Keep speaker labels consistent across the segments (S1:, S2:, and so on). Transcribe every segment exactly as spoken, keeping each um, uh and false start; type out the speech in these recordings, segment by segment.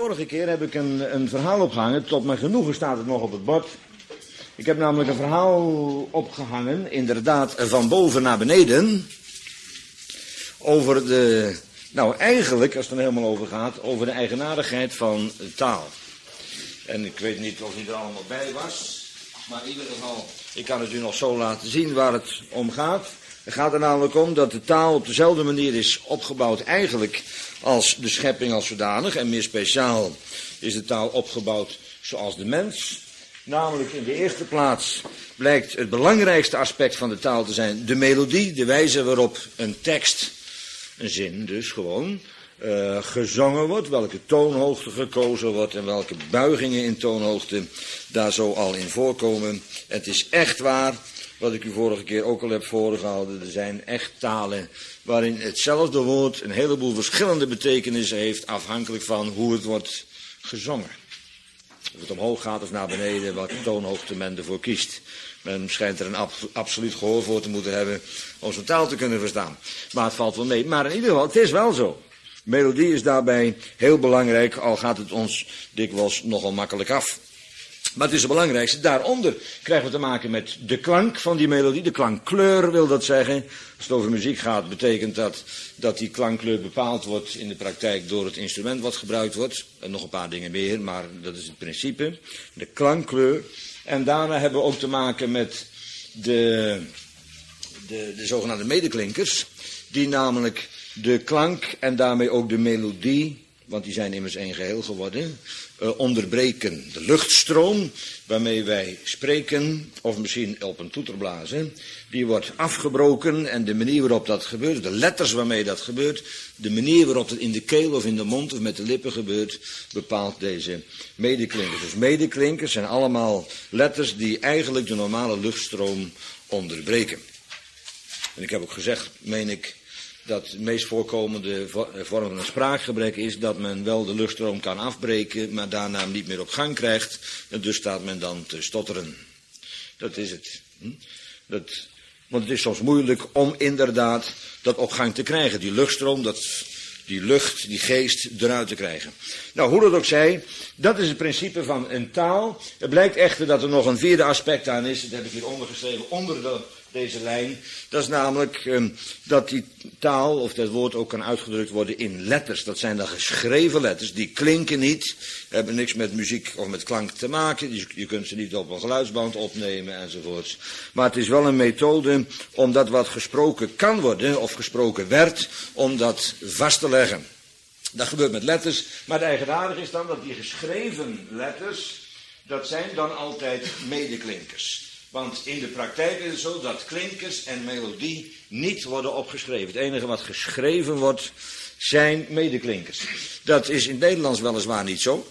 S1: Vorige keer heb ik een, een verhaal opgehangen. Tot mijn genoegen staat het nog op het bord. Ik heb namelijk een verhaal opgehangen, inderdaad van boven naar beneden. Over de, nou eigenlijk, als het er helemaal over gaat, over de eigenaardigheid van taal. En ik weet niet of hij er allemaal bij was. Maar in ieder geval, ik kan het u nog zo laten zien waar het om gaat. Het gaat er namelijk om dat de taal op dezelfde manier is opgebouwd eigenlijk als de schepping als zodanig. En meer speciaal is de taal opgebouwd zoals de mens. Namelijk in de eerste plaats blijkt het belangrijkste aspect van de taal te zijn de melodie. De wijze waarop een tekst, een zin dus gewoon, uh, gezongen wordt. Welke toonhoogte gekozen wordt en welke buigingen in toonhoogte daar zo al in voorkomen. Het is echt waar. Wat ik u vorige keer ook al heb voorgehouden, er zijn echt talen waarin hetzelfde woord een heleboel verschillende betekenissen heeft, afhankelijk van hoe het wordt gezongen. Of het omhoog gaat of naar beneden, welke toonhoogte men ervoor kiest. Men schijnt er een ab absoluut gehoor voor te moeten hebben om zo'n taal te kunnen verstaan. Maar het valt wel mee. Maar in ieder geval, het is wel zo. Melodie is daarbij heel belangrijk, al gaat het ons dikwijls nogal makkelijk af. Maar het is het belangrijkste. Daaronder krijgen we te maken met de klank van die melodie. De klankkleur wil dat zeggen. Als het over muziek gaat, betekent dat dat die klankkleur bepaald wordt in de praktijk door het instrument wat gebruikt wordt. En nog een paar dingen meer, maar dat is het principe. De klankkleur. En daarna hebben we ook te maken met de, de, de zogenaamde medeklinkers. Die namelijk de klank en daarmee ook de melodie, want die zijn immers één geheel geworden, uh, onderbreken. De luchtstroom waarmee wij spreken, of misschien op een toeter blazen, die wordt afgebroken en de manier waarop dat gebeurt, de letters waarmee dat gebeurt, de manier waarop het in de keel of in de mond of met de lippen gebeurt, bepaalt deze medeklinkers. Dus medeklinkers zijn allemaal letters die eigenlijk de normale luchtstroom onderbreken. En ik heb ook gezegd, meen ik, dat de meest voorkomende vorm van een spraakgebrek is dat men wel de luchtstroom kan afbreken, maar daarna hem niet meer op gang krijgt. En dus staat men dan te stotteren. Dat is het. Dat, want het is soms moeilijk om inderdaad dat op gang te krijgen. Die luchtstroom, dat, die lucht, die geest eruit te krijgen. Nou, hoe dat ook zij, dat is het principe van een taal. Het blijkt echter dat er nog een vierde aspect aan is. Dat heb ik hier ondergeschreven, onder de... deze lijn, dat is namelijk uh, dat die taal of dat woord ook kan uitgedrukt worden in letters. Dat zijn dan geschreven letters, die klinken niet, hebben niks met muziek of met klank te maken. Je, je kunt ze niet op een geluidsband opnemen enzovoorts. Maar het is wel een methode om dat wat gesproken kan worden of gesproken werd, om dat vast te leggen. Dat gebeurt met letters, maar het eigenaardige is dan dat die geschreven letters, dat zijn dan altijd medeklinkers. Want in de praktijk is het zo dat klinkers en melodie niet worden opgeschreven. Het enige wat geschreven wordt zijn medeklinkers. Dat is in het Nederlands weliswaar niet zo.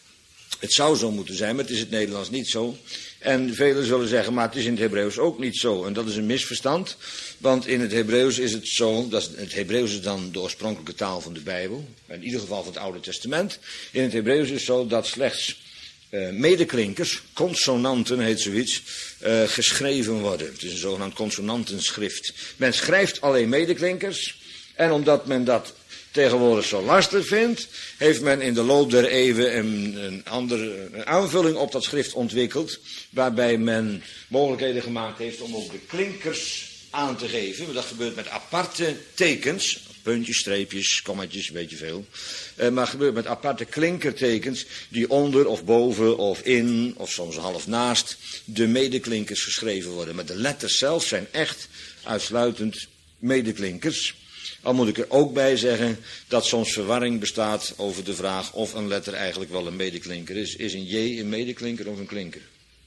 S1: Het zou zo moeten zijn, maar het is in het Nederlands niet zo. En velen zullen zeggen, maar het is in het Hebreeuws ook niet zo. En dat is een misverstand. Want in het Hebreeuws is het zo, dat het Hebreeuws is dan de oorspronkelijke taal van de Bijbel. In ieder geval van het Oude Testament. In het Hebreeuws is het zo dat slechts Uh, medeklinkers, consonanten heet zoiets, uh, geschreven worden. Het is een zogenaamd consonantenschrift. Men schrijft alleen medeklinkers en omdat men dat tegenwoordig zo lastig vindt, heeft men in de loop der eeuwen een, een andere een aanvulling op dat schrift ontwikkeld, waarbij men mogelijkheden gemaakt heeft om ook de klinkers aan te geven. Maar dat gebeurt met aparte tekens, puntjes, streepjes, kommatjes, weet je veel. Uh, maar het gebeurt met aparte klinkertekens die onder of boven of in of soms half naast de medeklinkers geschreven worden. Maar de letters zelf zijn echt uitsluitend medeklinkers. Al moet ik er ook bij zeggen dat soms verwarring bestaat over de vraag of een letter eigenlijk wel een medeklinker is. Is een J een medeklinker of een klinker?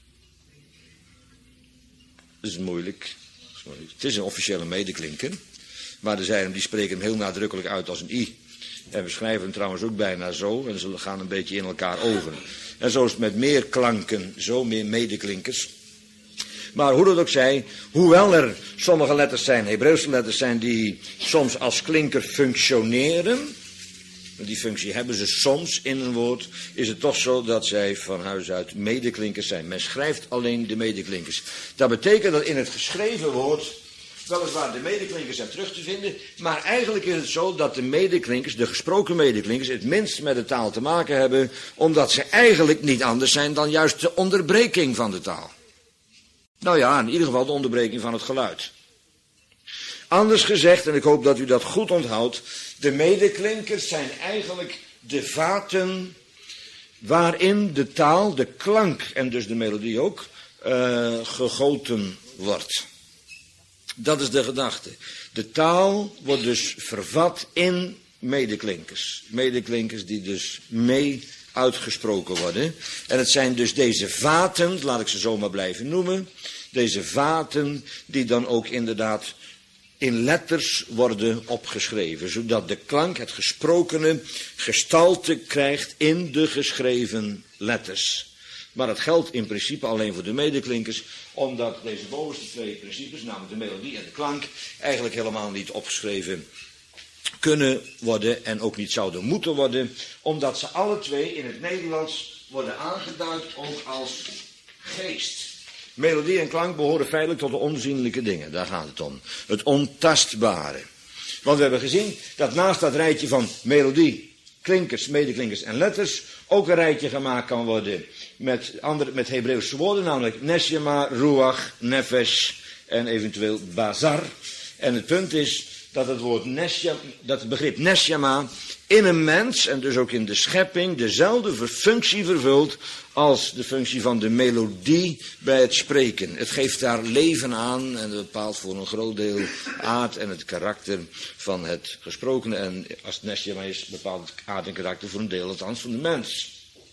S1: Dat is moeilijk. Het is een officiële medeklinker. Maar er zijn hem die spreken hem heel nadrukkelijk uit als een I. En we schrijven hem trouwens ook bijna zo. En ze gaan een beetje in elkaar over. En zo is het met meer klanken, zo meer medeklinkers. Maar hoe dat ook zij, hoewel er sommige letters zijn, Hebreeuwse letters zijn die soms als klinker functioneren. Die functie hebben ze soms in een woord. Is het toch zo dat zij van huis uit medeklinkers zijn. Men schrijft alleen de medeklinkers. Dat betekent dat in het geschreven woord weliswaar de medeklinkers zijn terug te vinden, maar eigenlijk is het zo dat de medeklinkers, de gesproken medeklinkers, het minst met de taal te maken hebben, omdat ze eigenlijk niet anders zijn dan juist de onderbreking van de taal. Nou ja, in ieder geval de onderbreking van het geluid. Anders gezegd, en ik hoop dat u dat goed onthoudt, de medeklinkers zijn eigenlijk de vaten waarin de taal, de klank en dus de melodie ook, uh, gegoten wordt. Dat is de gedachte. De taal wordt dus vervat in medeklinkers. Medeklinkers die dus mee uitgesproken worden. En het zijn dus deze vaten, laat ik ze zo maar blijven noemen, deze vaten die dan ook inderdaad in letters worden opgeschreven, zodat de klank, het gesprokene, gestalte krijgt in de geschreven letters. Maar dat geldt in principe alleen voor de medeklinkers, omdat deze bovenste twee principes, namelijk de melodie en de klank, eigenlijk helemaal niet opgeschreven kunnen worden en ook niet zouden moeten worden, omdat ze alle twee in het Nederlands worden aangeduid ook als geest. Melodie en klank behoren feitelijk tot de onzienlijke dingen, daar gaat het om. Het ontastbare. Want we hebben gezien dat naast dat rijtje van melodie, klinkers, medeklinkers en letters ook een rijtje gemaakt kan worden met, andere, met Hebreeuwse woorden, namelijk neshama, ruach, nefesh en eventueel bazar. En het punt is dat het woord neshama, dat het begrip neshama in een mens en dus ook in de schepping dezelfde functie vervult als de functie van de melodie bij het spreken. Het geeft daar leven aan en het bepaalt voor een groot deel aard en het karakter van het gesprokene. En als het neshama is, bepaalt het aard en karakter voor een deel althans van de mens.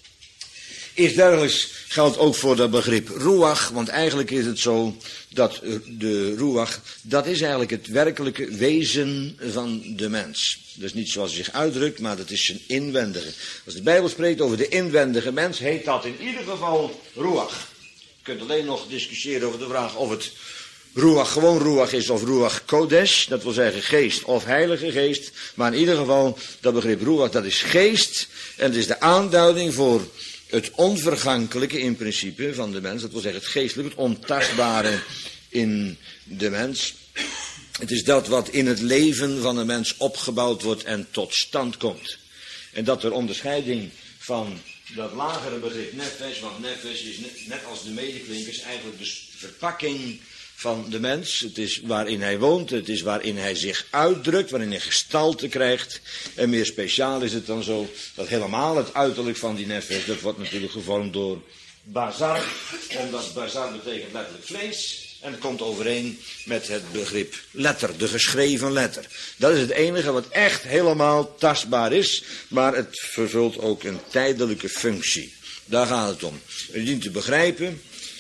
S1: Iets dergelijks geldt ook voor dat begrip ruach, want eigenlijk is het zo dat de ruach, dat is eigenlijk het werkelijke wezen van de mens. Dat is niet zoals hij zich uitdrukt, maar dat is zijn inwendige. Als de Bijbel spreekt over de inwendige mens, heet dat in ieder geval ruach. Je kunt alleen nog discussiëren over de vraag of het ruach gewoon ruach is of ruach kodesh, dat wil zeggen geest of heilige geest. Maar in ieder geval, dat begrip ruach, dat is geest en het is de aanduiding voor het onvergankelijke in principe van de mens, dat wil zeggen het geestelijke, het ontastbare in de mens. Het is dat wat in het leven van een mens opgebouwd wordt en tot stand komt. En dat er onderscheiding van dat lagere begrip nefesh, want nefesh is net als de medeklinkers eigenlijk de verpakking van de mens. Het is waarin hij woont, het is waarin hij zich uitdrukt, waarin hij gestalte krijgt. En meer speciaal is het dan zo dat helemaal het uiterlijk van die nefesh, dat wordt natuurlijk gevormd door bazar, omdat bazar betekent letterlijk vlees. En het komt overeen met het begrip letter, de geschreven letter. Dat is het enige wat echt helemaal tastbaar is, maar het vervult ook een tijdelijke functie. Daar gaat het om. U dient te begrijpen,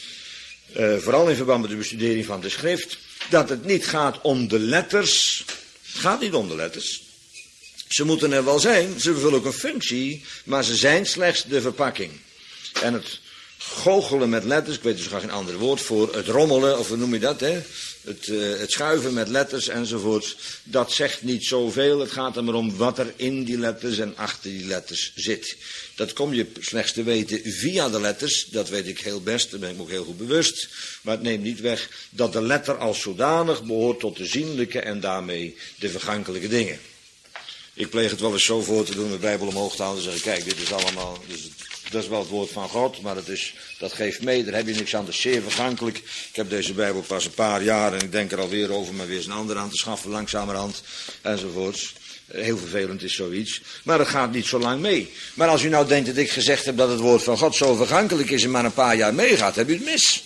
S1: uh, vooral in verband met de bestudering van de schrift, dat het niet gaat om de letters. Het gaat niet om de letters. Ze moeten er wel zijn, ze vervullen ook een functie, maar ze zijn slechts de verpakking. En het goochelen met letters, ik weet dus graag een ander woord voor, het rommelen, of hoe noem je dat, hè? Het, uh, het schuiven met letters enzovoort, dat zegt niet zoveel. Het gaat er maar om wat er in die letters en achter die letters zit. Dat kom je slechts te weten via de letters, dat weet ik heel best, daar ben ik me ook heel goed bewust. Maar het neemt niet weg dat de letter als zodanig behoort tot de zienlijke en daarmee de vergankelijke dingen. Ik pleeg het wel eens zo voor te doen, de Bijbel omhoog te houden en zeggen, kijk, dit is allemaal, dus het, dat is wel het woord van God, maar dat, is, dat geeft mee, daar heb je niks aan, dat is zeer vergankelijk. Ik heb deze Bijbel pas een paar jaar en ik denk er alweer over, maar weer eens een andere aan te schaffen, langzamerhand, enzovoorts. Heel vervelend is zoiets, maar dat gaat niet zo lang mee. Maar als u nou denkt dat ik gezegd heb dat het woord van God zo vergankelijk is en maar een paar jaar meegaat, heb u het mis.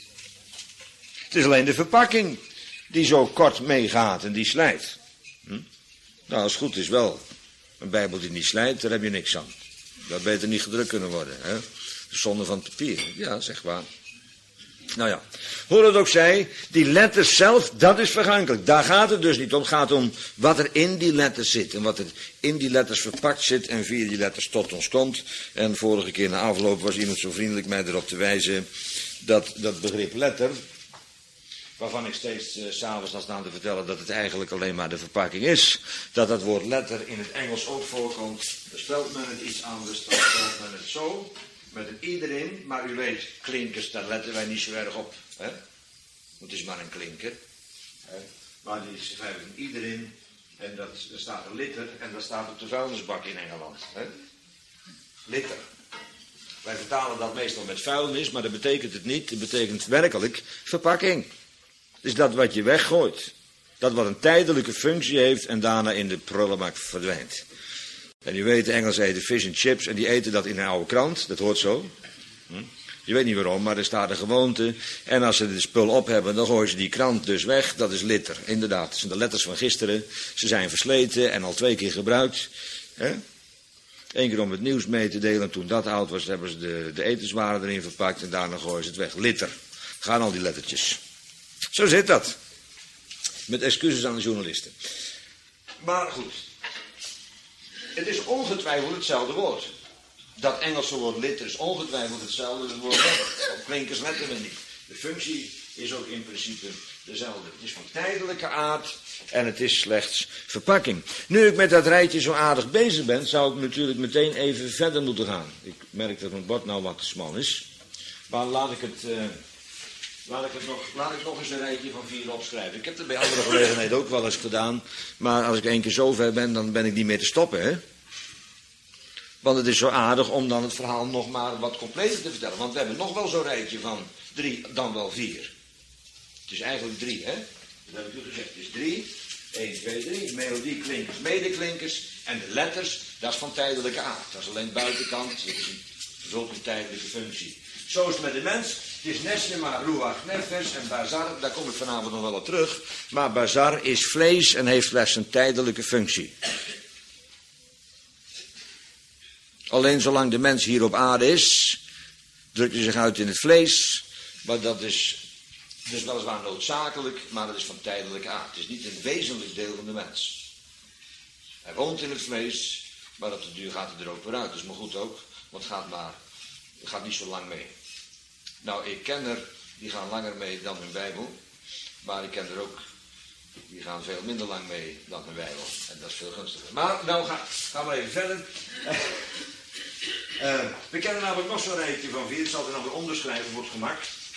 S1: Het is alleen de verpakking die zo kort meegaat en die slijt. Hm? Nou, als het goed is wel. Een Bijbel die niet slijt, daar heb je niks aan. Dat beter niet gedrukt kunnen worden. Hè? De zonde van het papier. Ja, zeg maar. Nou ja, hoe het ook zij, die letters zelf, dat is vergankelijk. Daar gaat het dus niet om. Het gaat om wat er in die letters zit. En wat er in die letters verpakt zit en via die letters tot ons komt. En vorige keer na afloop was iemand zo vriendelijk mij erop te wijzen dat dat begrip letter, waarvan ik steeds uh, s'avonds dan staan te vertellen dat het eigenlijk alleen maar de verpakking is. Dat dat woord letter in het Engels ook voorkomt. Dan spelt men het iets anders, dan spelt men het zo. Met een i erin, maar u weet, klinkers, daar letten wij niet zo erg op. Hè? Het is maar een klinker. Hè? Maar die schrijven iedereen. En dat, er staat een liter en dat staat op de vuilnisbak in Engeland. Hè? Liter. Wij vertalen dat meestal met vuilnis, maar dat betekent het niet. Het betekent werkelijk verpakking. Het is dat wat je weggooit. Dat wat een tijdelijke functie heeft en daarna in de prullenbak verdwijnt. En u weet, de Engelsen eten fish and chips en die eten dat in een oude krant. Dat hoort zo. Hm? Je weet niet waarom, maar er staat een gewoonte. En als ze de spul op hebben, dan gooien ze die krant dus weg. Dat is liter, inderdaad. Dat zijn de letters van gisteren. Ze zijn versleten en al twee keer gebruikt. Hè? Eén keer om het nieuws mee te delen. Toen dat oud was, hebben ze de, de etenswaren erin verpakt. En daarna gooien ze het weg. Liter. Gaan al die lettertjes. Zo zit dat. Met excuses aan de journalisten. Maar goed. Het is ongetwijfeld hetzelfde woord. Dat Engelse woord liter is ongetwijfeld hetzelfde woord. Op klinkers letten we niet. De functie is ook in principe dezelfde. Het is van tijdelijke aard en het is slechts verpakking. Nu ik met dat rijtje zo aardig bezig ben, zou ik natuurlijk meteen even verder moeten gaan. Ik merk dat mijn bord nou wat te smal is. Maar laat ik het, uh, laat ik het nog, laat ik nog eens een rijtje van vier opschrijven. Ik heb het bij andere gelegenheden ook wel eens gedaan. Maar als ik één keer zo ver ben, dan ben ik niet meer te stoppen, hè. Want het is zo aardig om dan het verhaal nog maar wat completer te vertellen. Want we hebben nog wel zo'n rijtje van drie, dan wel vier. Het is eigenlijk drie, hè? Dat heb ik u gezegd. Het is drie. één, twee, drie. Melodie, klinkers, medeklinkers. En de letters, dat is van tijdelijke aard. Dat is alleen buitenkant. Dat is een, vervult een tijdelijke functie. Zo is het met de mens. Het is nesnema, ruach, nefes en bazar. Daar kom ik vanavond nog wel op terug. Maar bazar is vlees en heeft slechts een tijdelijke functie. Alleen zolang de mens hier op aarde is, drukt hij zich uit in het vlees. Maar dat is dus weliswaar noodzakelijk, maar dat is van tijdelijke aard. Het is niet een wezenlijk deel van de mens. Hij woont in het vlees, maar op de duur gaat hij er ook weer uit. Dat is maar goed ook, want het gaat, maar, het gaat niet zo lang mee. Nou, ik ken er, die gaan langer mee dan hun Bijbel. Maar ik ken er ook, die gaan veel minder lang mee dan hun Bijbel. En dat is veel gunstiger. Maar nou gaan, gaan we even verder. Uh, we kennen namelijk nog zo'n rijtje van vier. Ik zal het dan weer onderschrijven voor het gemak.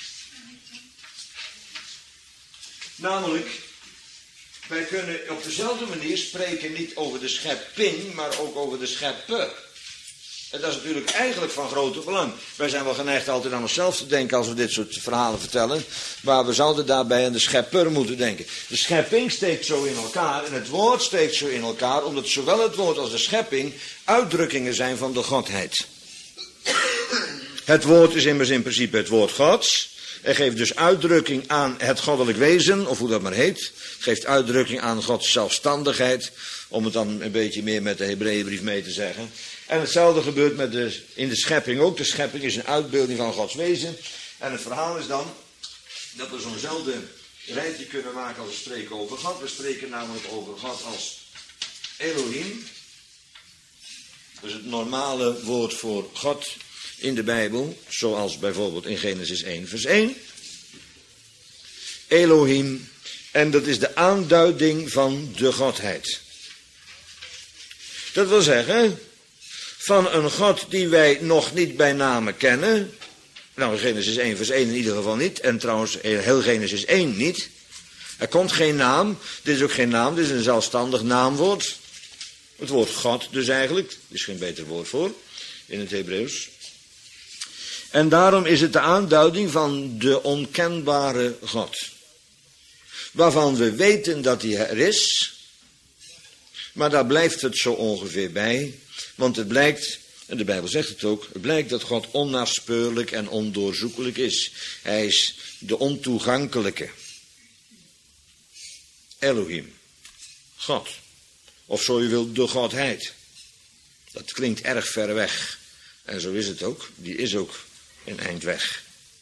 S1: Namelijk, wij kunnen op dezelfde manier spreken niet over de schepping, maar ook over de schepper. En dat is natuurlijk eigenlijk van grote belang. Wij zijn wel geneigd altijd aan onszelf te denken als we dit soort verhalen vertellen. Maar we zouden daarbij aan de schepper moeten denken. De schepping steekt zo in elkaar en het woord steekt zo in elkaar, omdat zowel het woord als de schepping uitdrukkingen zijn van de Godheid. Het woord is immers in principe het woord Gods. Het geeft dus uitdrukking aan het goddelijk wezen, of hoe dat maar heet. Het geeft uitdrukking aan Gods zelfstandigheid, om het dan een beetje meer met de Hebreeënbrief mee te zeggen. En hetzelfde gebeurt met de, in de schepping ook. De schepping is een uitbeelding van Gods wezen. En het verhaal is dan dat we zo'nzelfde rijtje kunnen maken als we spreken over God. We spreken namelijk over God als Elohim. Dat is het normale woord voor God in de Bijbel, zoals bijvoorbeeld in Genesis één vers één. Elohim, en dat is de aanduiding van de Godheid. Dat wil zeggen, van een God die wij nog niet bij name kennen. Nou, in Genesis één vers één in ieder geval niet, en trouwens heel Genesis één niet. Er komt geen naam, dit is ook geen naam, dit is een zelfstandig naamwoord. Het woord God dus eigenlijk, er is geen beter woord voor in het Hebreeuws. En daarom is het de aanduiding van de onkenbare God. Waarvan we weten dat hij er is, maar daar blijft het zo ongeveer bij. Want het blijkt, en de Bijbel zegt het ook, het blijkt dat God onnaspeurlijk en ondoorzoekelijk is. Hij is de ontoegankelijke. Elohim. God. Of zo je wilt, de Godheid. Dat klinkt erg ver weg. En zo is het ook. Die is ook een eind weg.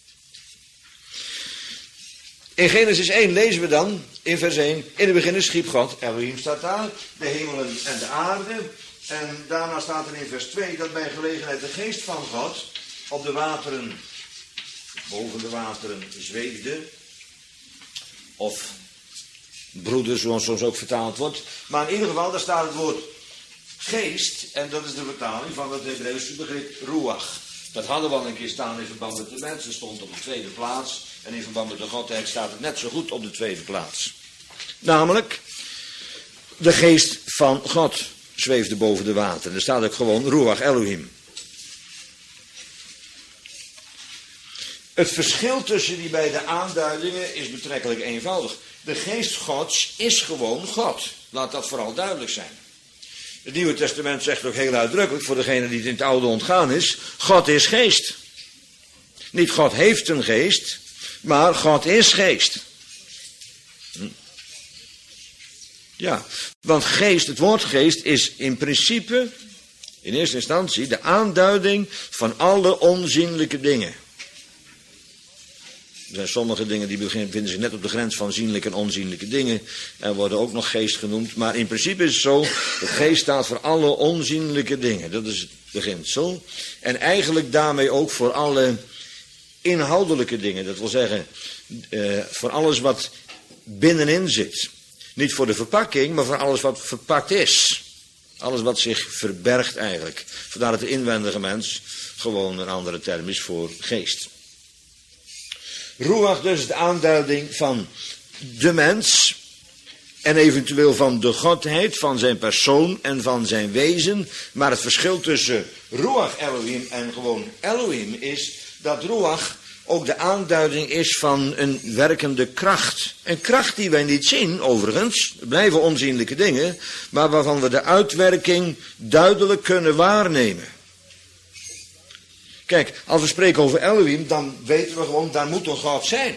S1: In Genesis één lezen we dan, in vers één, in het begin schiep God, Elohim staat daar, de hemelen en de aarde. En daarna staat er in vers twee dat bij gelegenheid de geest van God op de wateren, boven de wateren zweefde. Of broeder, zoals soms ook vertaald wordt. Maar in ieder geval, daar staat het woord geest, en dat is de vertaling van het Hebreeuwse begrip ruach. Dat hadden we al een keer staan in verband met de mensen, stond op de tweede plaats. En in verband met de Godheid staat het net zo goed op de tweede plaats. Namelijk, de geest van God zweefde boven de wateren. Er staat ook gewoon Ruach Elohim. Het verschil tussen die beide aanduidingen is betrekkelijk eenvoudig. De geest Gods is gewoon God. Laat dat vooral duidelijk zijn. Het Nieuwe Testament zegt ook heel uitdrukkelijk, voor degene die het in het Oude ontgaan is, God is geest. Niet God heeft een geest, maar God is geest. Hm. Ja, want geest, het woord geest is in principe, in eerste instantie, de aanduiding van alle onzienlijke dingen. Er zijn sommige dingen die bevinden zich net op de grens van zienlijke en onzienlijke dingen. En worden ook nog geest genoemd. Maar in principe is het zo, dat geest staat voor alle onzienlijke dingen. Dat is het beginsel. En eigenlijk daarmee ook voor alle inhoudelijke dingen. Dat wil zeggen, uh, voor alles wat binnenin zit. Niet voor de verpakking, maar voor alles wat verpakt is. Alles wat zich verbergt eigenlijk. Vandaar dat de inwendige mens gewoon een andere term is voor geest. Ruach dus de aanduiding van de mens en eventueel van de godheid, van zijn persoon en van zijn wezen. Maar het verschil tussen Ruach Elohim en gewoon Elohim is dat Ruach ook de aanduiding is van een werkende kracht. Een kracht die wij niet zien, overigens, het blijven onzienlijke dingen, maar waarvan we de uitwerking duidelijk kunnen waarnemen. Kijk, als we spreken over Elohim, dan weten we gewoon, daar moet een God zijn.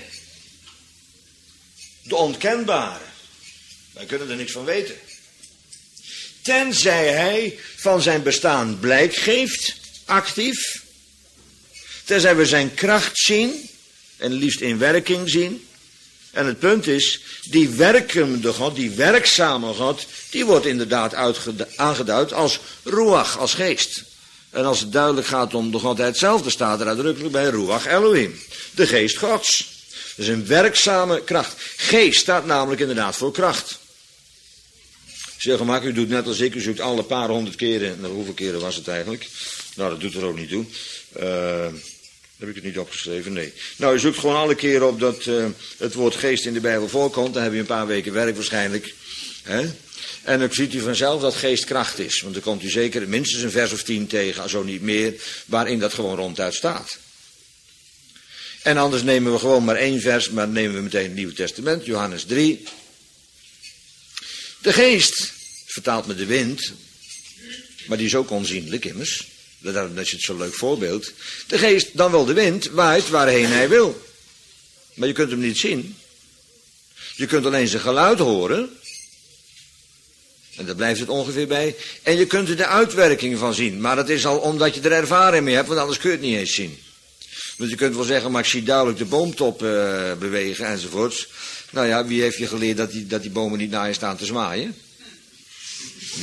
S1: De onkenbare. Wij kunnen er niks van weten. Tenzij hij van zijn bestaan blijk geeft, actief. Tenzij we zijn kracht zien, en liefst in werking zien. En het punt is, die werkende God, die werkzame God, die wordt inderdaad aangeduid als Ruach, als geest. En als het duidelijk gaat om de godheid zelf, dan staat er uitdrukkelijk bij Ruach Elohim. De geest Gods. Dus een werkzame kracht. Geest staat namelijk inderdaad voor kracht. Zeer gemakkelijk, u doet net als ik, u zoekt alle paar honderd keren. Nou, hoeveel keren was het eigenlijk? Nou, dat doet er ook niet toe. Uh, heb ik het niet opgeschreven? Nee. Nou, u zoekt gewoon alle keren op dat uh, het woord geest in de Bijbel voorkomt. Dan heb je een paar weken werk waarschijnlijk. Hè? En dan ziet u vanzelf dat geest kracht is. Want dan komt u zeker minstens een vers of tien tegen, zo niet meer, waarin dat gewoon ronduit staat. En anders nemen we gewoon maar één vers, maar nemen we meteen het Nieuwe Testament, Johannes drie. De geest, vertaalt met de wind, maar die is ook onzienlijk immers. Dat is het zo'n leuk voorbeeld. De geest, dan wel de wind, waait waarheen hij wil. Maar je kunt hem niet zien. Je kunt alleen zijn geluid horen. En daar blijft het ongeveer bij. En je kunt er de uitwerking van zien. Maar dat is al omdat je er ervaring mee hebt, want anders kun je het niet eens zien. Want je kunt wel zeggen, maar ik zie duidelijk de boomtop uh, bewegen enzovoorts. Nou ja, wie heeft je geleerd dat die, dat die bomen niet naar je staan te zwaaien? Hm?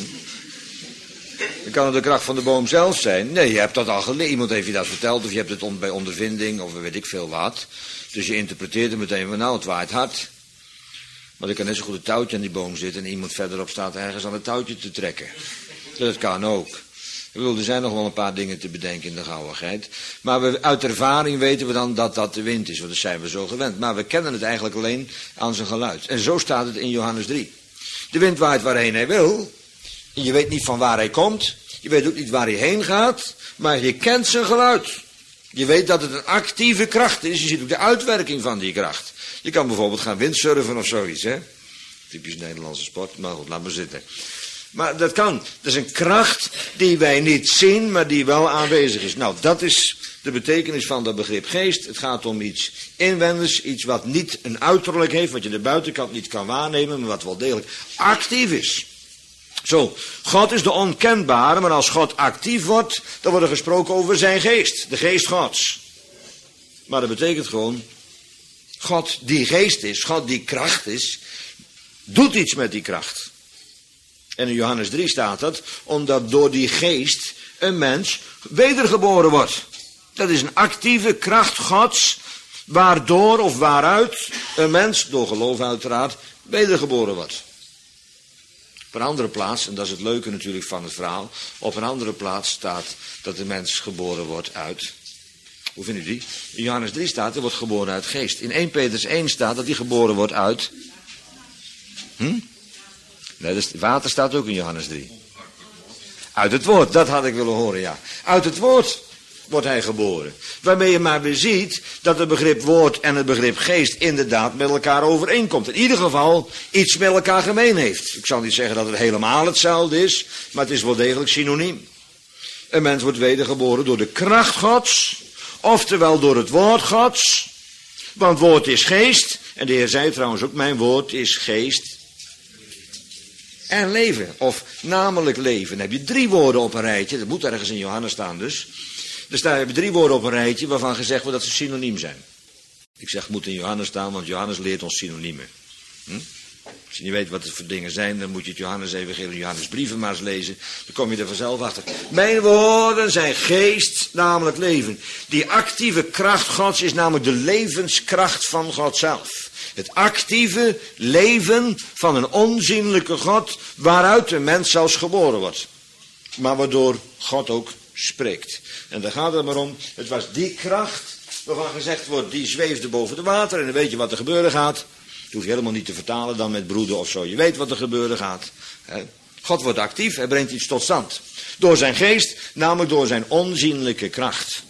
S1: Dan kan het de kracht van de boom zelf zijn. Nee, je hebt dat al geleerd. Iemand heeft je dat verteld of je hebt het on, bij ondervinding of weet ik veel wat. Dus je interpreteert het meteen van nou, het waait hard. Maar er kan net zo goed een touwtje aan die boom zitten en iemand verderop staat ergens aan het touwtje te trekken. Dat kan ook. Ik bedoel, er zijn nog wel een paar dingen te bedenken in de gauwigheid. Maar we, uit ervaring weten we dan dat dat de wind is, want dat zijn we zo gewend. Maar we kennen het eigenlijk alleen aan zijn geluid. En zo staat het in Johannes drie. De wind waait waarheen hij wil. Je weet niet van waar hij komt. Je weet ook niet waar hij heen gaat. Maar je kent zijn geluid. Je weet dat het een actieve kracht is. Je ziet ook de uitwerking van die kracht. Je kan bijvoorbeeld gaan windsurfen of zoiets, hè. Typisch Nederlandse sport, maar goed, laat maar zitten. Maar dat kan. Dat is een kracht die wij niet zien, maar die wel aanwezig is. Nou, dat is de betekenis van dat begrip geest. Het gaat om iets inwendigs, iets wat niet een uiterlijk heeft, wat je de buitenkant niet kan waarnemen, maar wat wel degelijk actief is. Zo, God is de onkenbare, maar als God actief wordt, dan wordt er gesproken over zijn geest, de geest Gods. Maar dat betekent gewoon, God die geest is, God die kracht is, doet iets met die kracht. En in Johannes drie staat dat, omdat door die geest een mens wedergeboren wordt. Dat is een actieve kracht Gods, waardoor of waaruit een mens, door geloof uiteraard, wedergeboren wordt. Op een andere plaats, en dat is het leuke natuurlijk van het verhaal, op een andere plaats staat dat de mens geboren wordt uit... Hoe vindt u die? In Johannes drie staat, er wordt geboren uit geest. In eerste Petrus één staat dat hij geboren wordt uit Hm? Nee, dus water staat ook in Johannes drie. Uit het woord, dat had ik willen horen, ja. Uit het woord wordt hij geboren. Waarmee je maar weer ziet dat het begrip woord en het begrip geest inderdaad met elkaar overeenkomt. In ieder geval iets met elkaar gemeen heeft. Ik zal niet zeggen dat het helemaal hetzelfde is, maar het is wel degelijk synoniem. Een mens wordt wedergeboren door de kracht Gods, oftewel door het woord Gods. Want woord is geest, en de Heer zei trouwens ook, mijn woord is geest en leven, of namelijk leven. Dan heb je drie woorden op een rijtje, dat moet ergens in Johannes staan dus. Dus daar heb je drie woorden op een rijtje waarvan gezegd wordt dat ze synoniem zijn. Ik zeg moet in Johannes staan, want Johannes leert ons synoniemen. Hm? Als je niet weet wat het voor dingen zijn, dan moet je het Johannes evangelie, Johannes brieven maar eens lezen. Dan kom je er vanzelf achter. Mijn woorden zijn geest, namelijk leven. Die actieve kracht Gods is namelijk de levenskracht van God zelf. Het actieve leven van een onzienlijke God, waaruit de mens zelfs geboren wordt. Maar waardoor God ook spreekt. En daar gaat het maar om. Het was die kracht waarvan gezegd wordt, die zweefde boven de water. En dan weet je wat er gebeuren gaat. Dat hoef je helemaal niet te vertalen dan met broeden of zo. Je weet wat er gebeuren gaat. God wordt actief, hij brengt iets tot stand. Door zijn geest, namelijk door zijn onzienlijke kracht.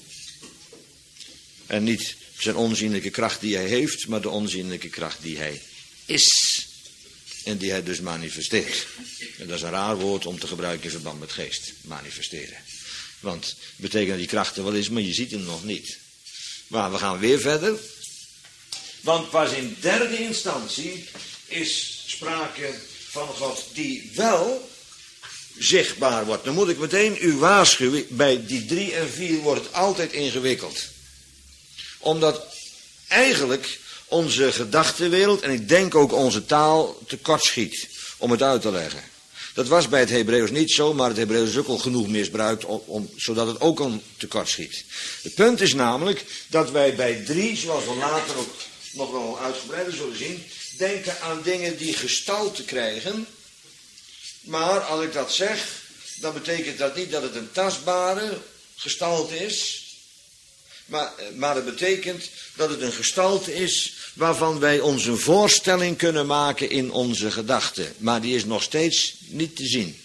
S1: En niet zijn onzienlijke kracht die hij heeft, maar de onzienlijke kracht die hij is. En die hij dus manifesteert. En dat is een raar woord om te gebruiken in verband met geest. Manifesteren. Want het betekent dat die kracht er wel is, maar je ziet hem nog niet. Maar we gaan weer verder. Want pas in derde instantie is sprake van God die wel zichtbaar wordt. Dan moet ik meteen u waarschuwen, bij die drie en vier wordt het altijd ingewikkeld. Omdat eigenlijk onze gedachtenwereld en ik denk ook onze taal tekortschiet om het uit te leggen. Dat was bij het Hebreeuws niet zo, maar het Hebreeuws is ook al genoeg misbruikt, om, om, zodat het ook al tekort schiet. Het punt is namelijk dat wij bij drie, zoals we later ook nog wel uitgebreider zullen zien, denken aan dingen die gestalte krijgen. Maar als ik dat zeg, dan betekent dat niet dat het een tastbare gestalte is. Maar, maar het betekent dat het een gestalte is waarvan wij ons een voorstelling kunnen maken in onze gedachten. Maar die is nog steeds niet te zien.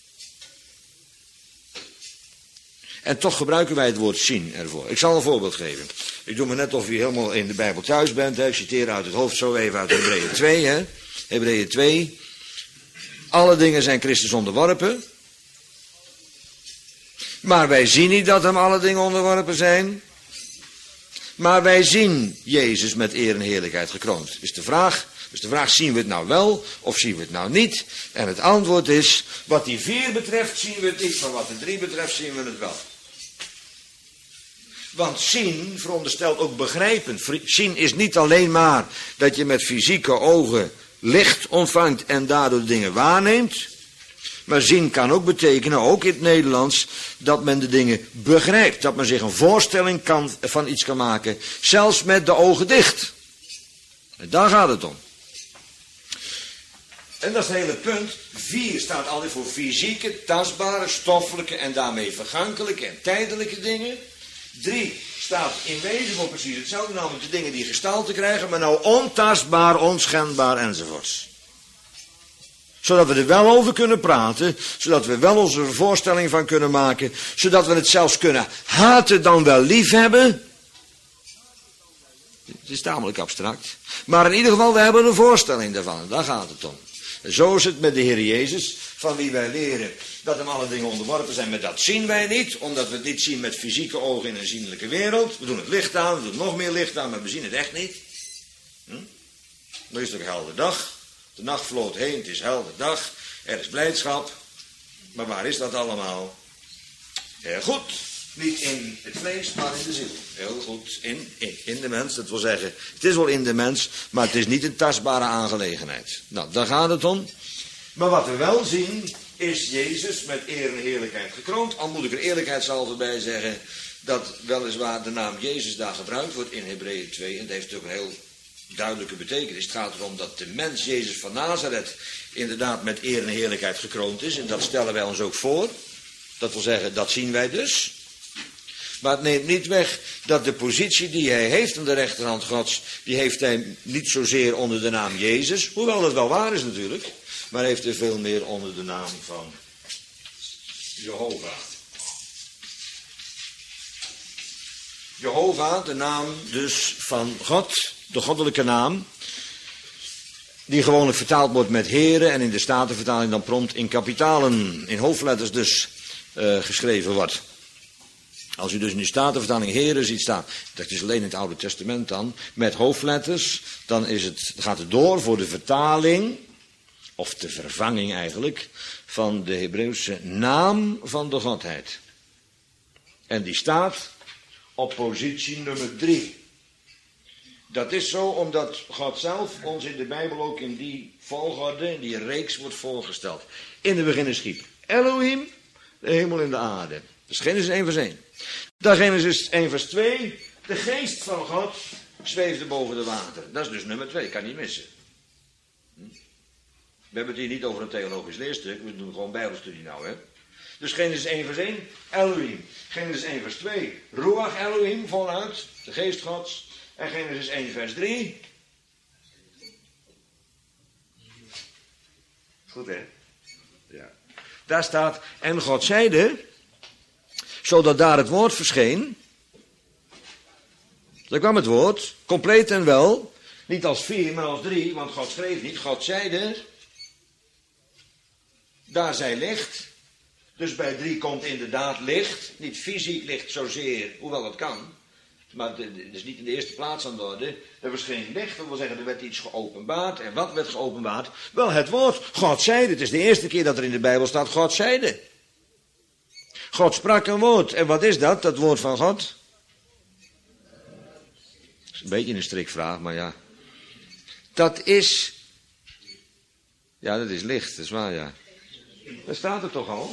S1: En toch gebruiken wij het woord zien ervoor. Ik zal een voorbeeld geven. Ik doe me net of u helemaal in de Bijbel thuis bent. Hè. Ik citeer uit het hoofd zo even uit Hebreeën twee. Hè. Hebreeën twee. Alle dingen zijn Christus onderworpen. Maar wij zien niet dat hem alle dingen onderworpen zijn. Maar wij zien Jezus met eer en heerlijkheid gekroond. Dus de vraag, dus de vraag, zien we het nou wel of zien we het nou niet? En het antwoord is, wat die vier betreft zien we het niet, maar wat de drie betreft zien we het wel. Want zien veronderstelt ook begrijpen. Zien is niet alleen maar dat je met fysieke ogen licht ontvangt en daardoor dingen waarneemt. Maar zien kan ook betekenen, ook in het Nederlands, dat men de dingen begrijpt. Dat men zich een voorstelling kan, van iets kan maken, zelfs met de ogen dicht. En daar gaat het om. En dat is het hele punt. Vier staat altijd voor fysieke, tastbare, stoffelijke en daarmee vergankelijke en tijdelijke dingen. Drie staat in wezen voor precies hetzelfde, namelijk de dingen die gestalte krijgen, maar nou ontastbaar, onschendbaar enzovoorts. Zodat we er wel over kunnen praten, zodat we wel onze voorstelling van kunnen maken, zodat we het zelfs kunnen haten dan wel liefhebben. Het is tamelijk abstract. Maar in ieder geval, we hebben een voorstelling daarvan. Daar gaat het om. En zo is het met de Heer Jezus, van wie wij leren dat hem alle dingen onderworpen zijn. Maar dat zien wij niet, omdat we het niet zien met fysieke ogen in een zienlijke wereld. We doen het licht aan, we doen nog meer licht aan, maar we zien het echt niet. Hm? Dan is het ook een helder dag. De nacht vloot heen, het is helder dag. Er is blijdschap. Maar waar is dat allemaal? Heel goed. Niet in het vlees, maar in de ziel. Heel goed. In, in, in de mens, dat wil zeggen, het is wel in de mens, maar het is niet een tastbare aangelegenheid. Nou, daar gaat het om. Maar wat we wel zien, is Jezus met eer en heerlijkheid gekroond. Al moet ik er eerlijkheidshalve bij zeggen, dat weliswaar de naam Jezus daar gebruikt wordt in Hebreeën twee. En dat heeft ook een heel duidelijke betekenis. Het gaat erom dat de mens Jezus van Nazareth inderdaad met eer en heerlijkheid gekroond is. En dat stellen wij ons ook voor. Dat wil zeggen, dat zien wij dus. Maar het neemt niet weg dat de positie die hij heeft aan de rechterhand Gods, die heeft hij niet zozeer onder de naam Jezus, hoewel dat wel waar is natuurlijk, maar heeft hij veel meer onder de naam van Jehovah. Jehovah, de naam dus van God, de goddelijke naam, die gewoonlijk vertaald wordt met heren en in de Statenvertaling dan prompt in kapitalen, in hoofdletters dus uh, geschreven wordt. Als u dus in de Statenvertaling heren ziet staan, dat is alleen in het Oude Testament dan, met hoofdletters, dan is het, gaat het door voor de vertaling, of de vervanging eigenlijk, van de Hebreeuwse naam van de Godheid. En die staat op positie nummer drie. Dat is zo omdat God zelf ons in de Bijbel ook in die volgorde, in die reeks wordt voorgesteld. In de beginnen schiep Elohim de hemel en de aarde. Dat is Genesis één vers één. Dan Genesis één vers twee. De geest van God zweefde boven de water. Dat is dus nummer twee, kan niet missen. Hm? We hebben het hier niet over een theologisch leerstuk, we doen gewoon Bijbelstudie nou, hè. Dus Genesis één vers één, Elohim. Genesis één vers twee, Ruach Elohim, voluit, de geest Gods. En Genesis één vers drie. Goed, hè? Ja. Daar staat, en God zeide, zodat daar het woord verscheen. Daar kwam het woord, compleet en wel. Niet als vier, maar als drie, want God schreef niet. God zeide, daar zij licht. Dus bij drie komt inderdaad licht. Niet fysiek licht zozeer, hoewel het kan. Maar het is niet in de eerste plaats aan de orde. Er verscheen licht, dat wil zeggen, er werd iets geopenbaard. En wat werd geopenbaard? Wel, het woord. God zeide. Het is de eerste keer dat er in de Bijbel staat, God zeide. God sprak een woord. En wat is dat, dat woord van God? Dat is een beetje een strikvraag, maar ja. Dat is... Ja, dat is licht, dat is waar, ja. Dat staat er toch al?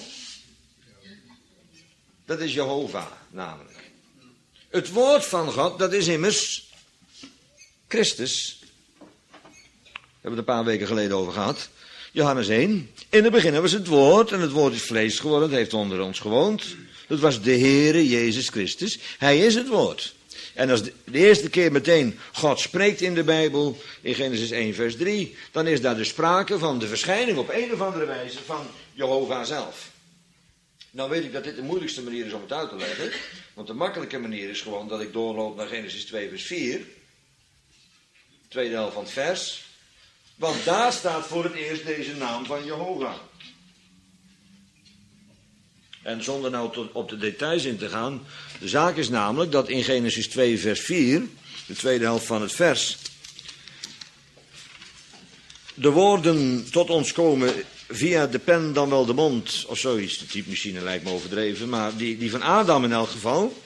S1: Dat is Jehovah, namelijk. Het woord van God, dat is immers Christus. Daar hebben we het een paar weken geleden over gehad. Johannes één. In het begin was het woord en het woord is vlees geworden. Het heeft onder ons gewoond. Dat was de Heere Jezus Christus. Hij is het woord. En als de, de eerste keer meteen God spreekt in de Bijbel, in Genesis één vers drie, dan is daar de sprake van de verschijning op een of andere wijze van Jehovah zelf. Nou weet ik dat dit de moeilijkste manier is om het uit te leggen. Want de makkelijke manier is gewoon dat ik doorloop naar Genesis twee vers vier. Tweede helft van het vers. Want daar staat voor het eerst deze naam van Jehovah. En zonder nou tot op de details in te gaan. De zaak is namelijk dat in Genesis twee vers vier. De tweede helft van het vers. De woorden tot ons komen via de pen dan wel de mond, of zoiets. De typemachine lijkt me overdreven, maar die, die van Adam in elk geval.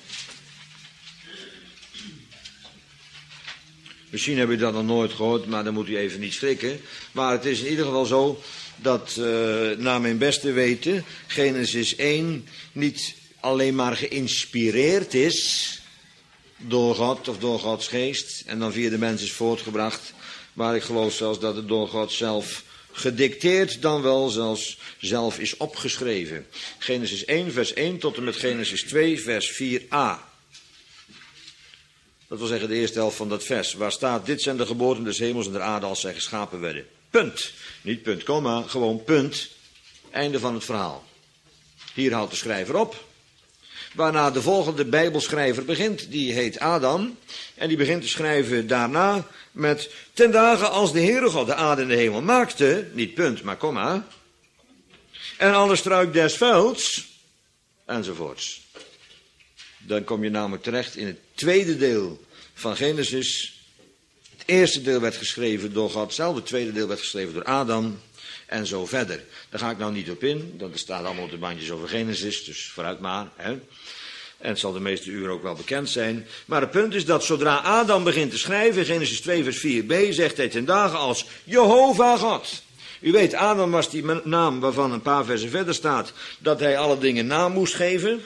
S1: Misschien heb je dat nog nooit gehoord, maar dan moet u even niet schrikken. Maar het is in ieder geval zo dat, uh, naar mijn beste weten, Genesis één niet alleen maar geïnspireerd is door God of door Gods geest en dan via de mens is voortgebracht, maar ik geloof zelfs dat het door God zelf gedicteerd dan wel zelfs zelf is opgeschreven. Genesis één vers één tot en met Genesis twee vers vier a. Dat wil zeggen de eerste helft van dat vers. Waar staat, dit zijn de geboorten des hemels en der aarde als zij geschapen werden. Punt. Niet punt, komma, gewoon punt. Einde van het verhaal. Hier houdt de schrijver op. Waarna de volgende bijbelschrijver begint. Die heet Adam. En die begint te schrijven daarna met ten dagen als de Heere God de aarde en de hemel maakte. Niet punt, maar komma. En alle struik des velds. Enzovoorts. Dan kom je namelijk terecht in het tweede deel van Genesis. Het eerste deel werd geschreven door God zelf. Het tweede deel werd geschreven door Adam. En zo verder. Daar ga ik nou niet op in. Dat staat allemaal op de bandjes over Genesis. Dus vooruit maar. Hè. En het zal de meeste uren ook wel bekend zijn. Maar het punt is dat zodra Adam begint te schrijven. Genesis twee vers vier b. Zegt hij ten dagen als Jehovah God. U weet, Adam was die naam waarvan een paar versen verder staat. Dat hij alle dingen naam moest geven.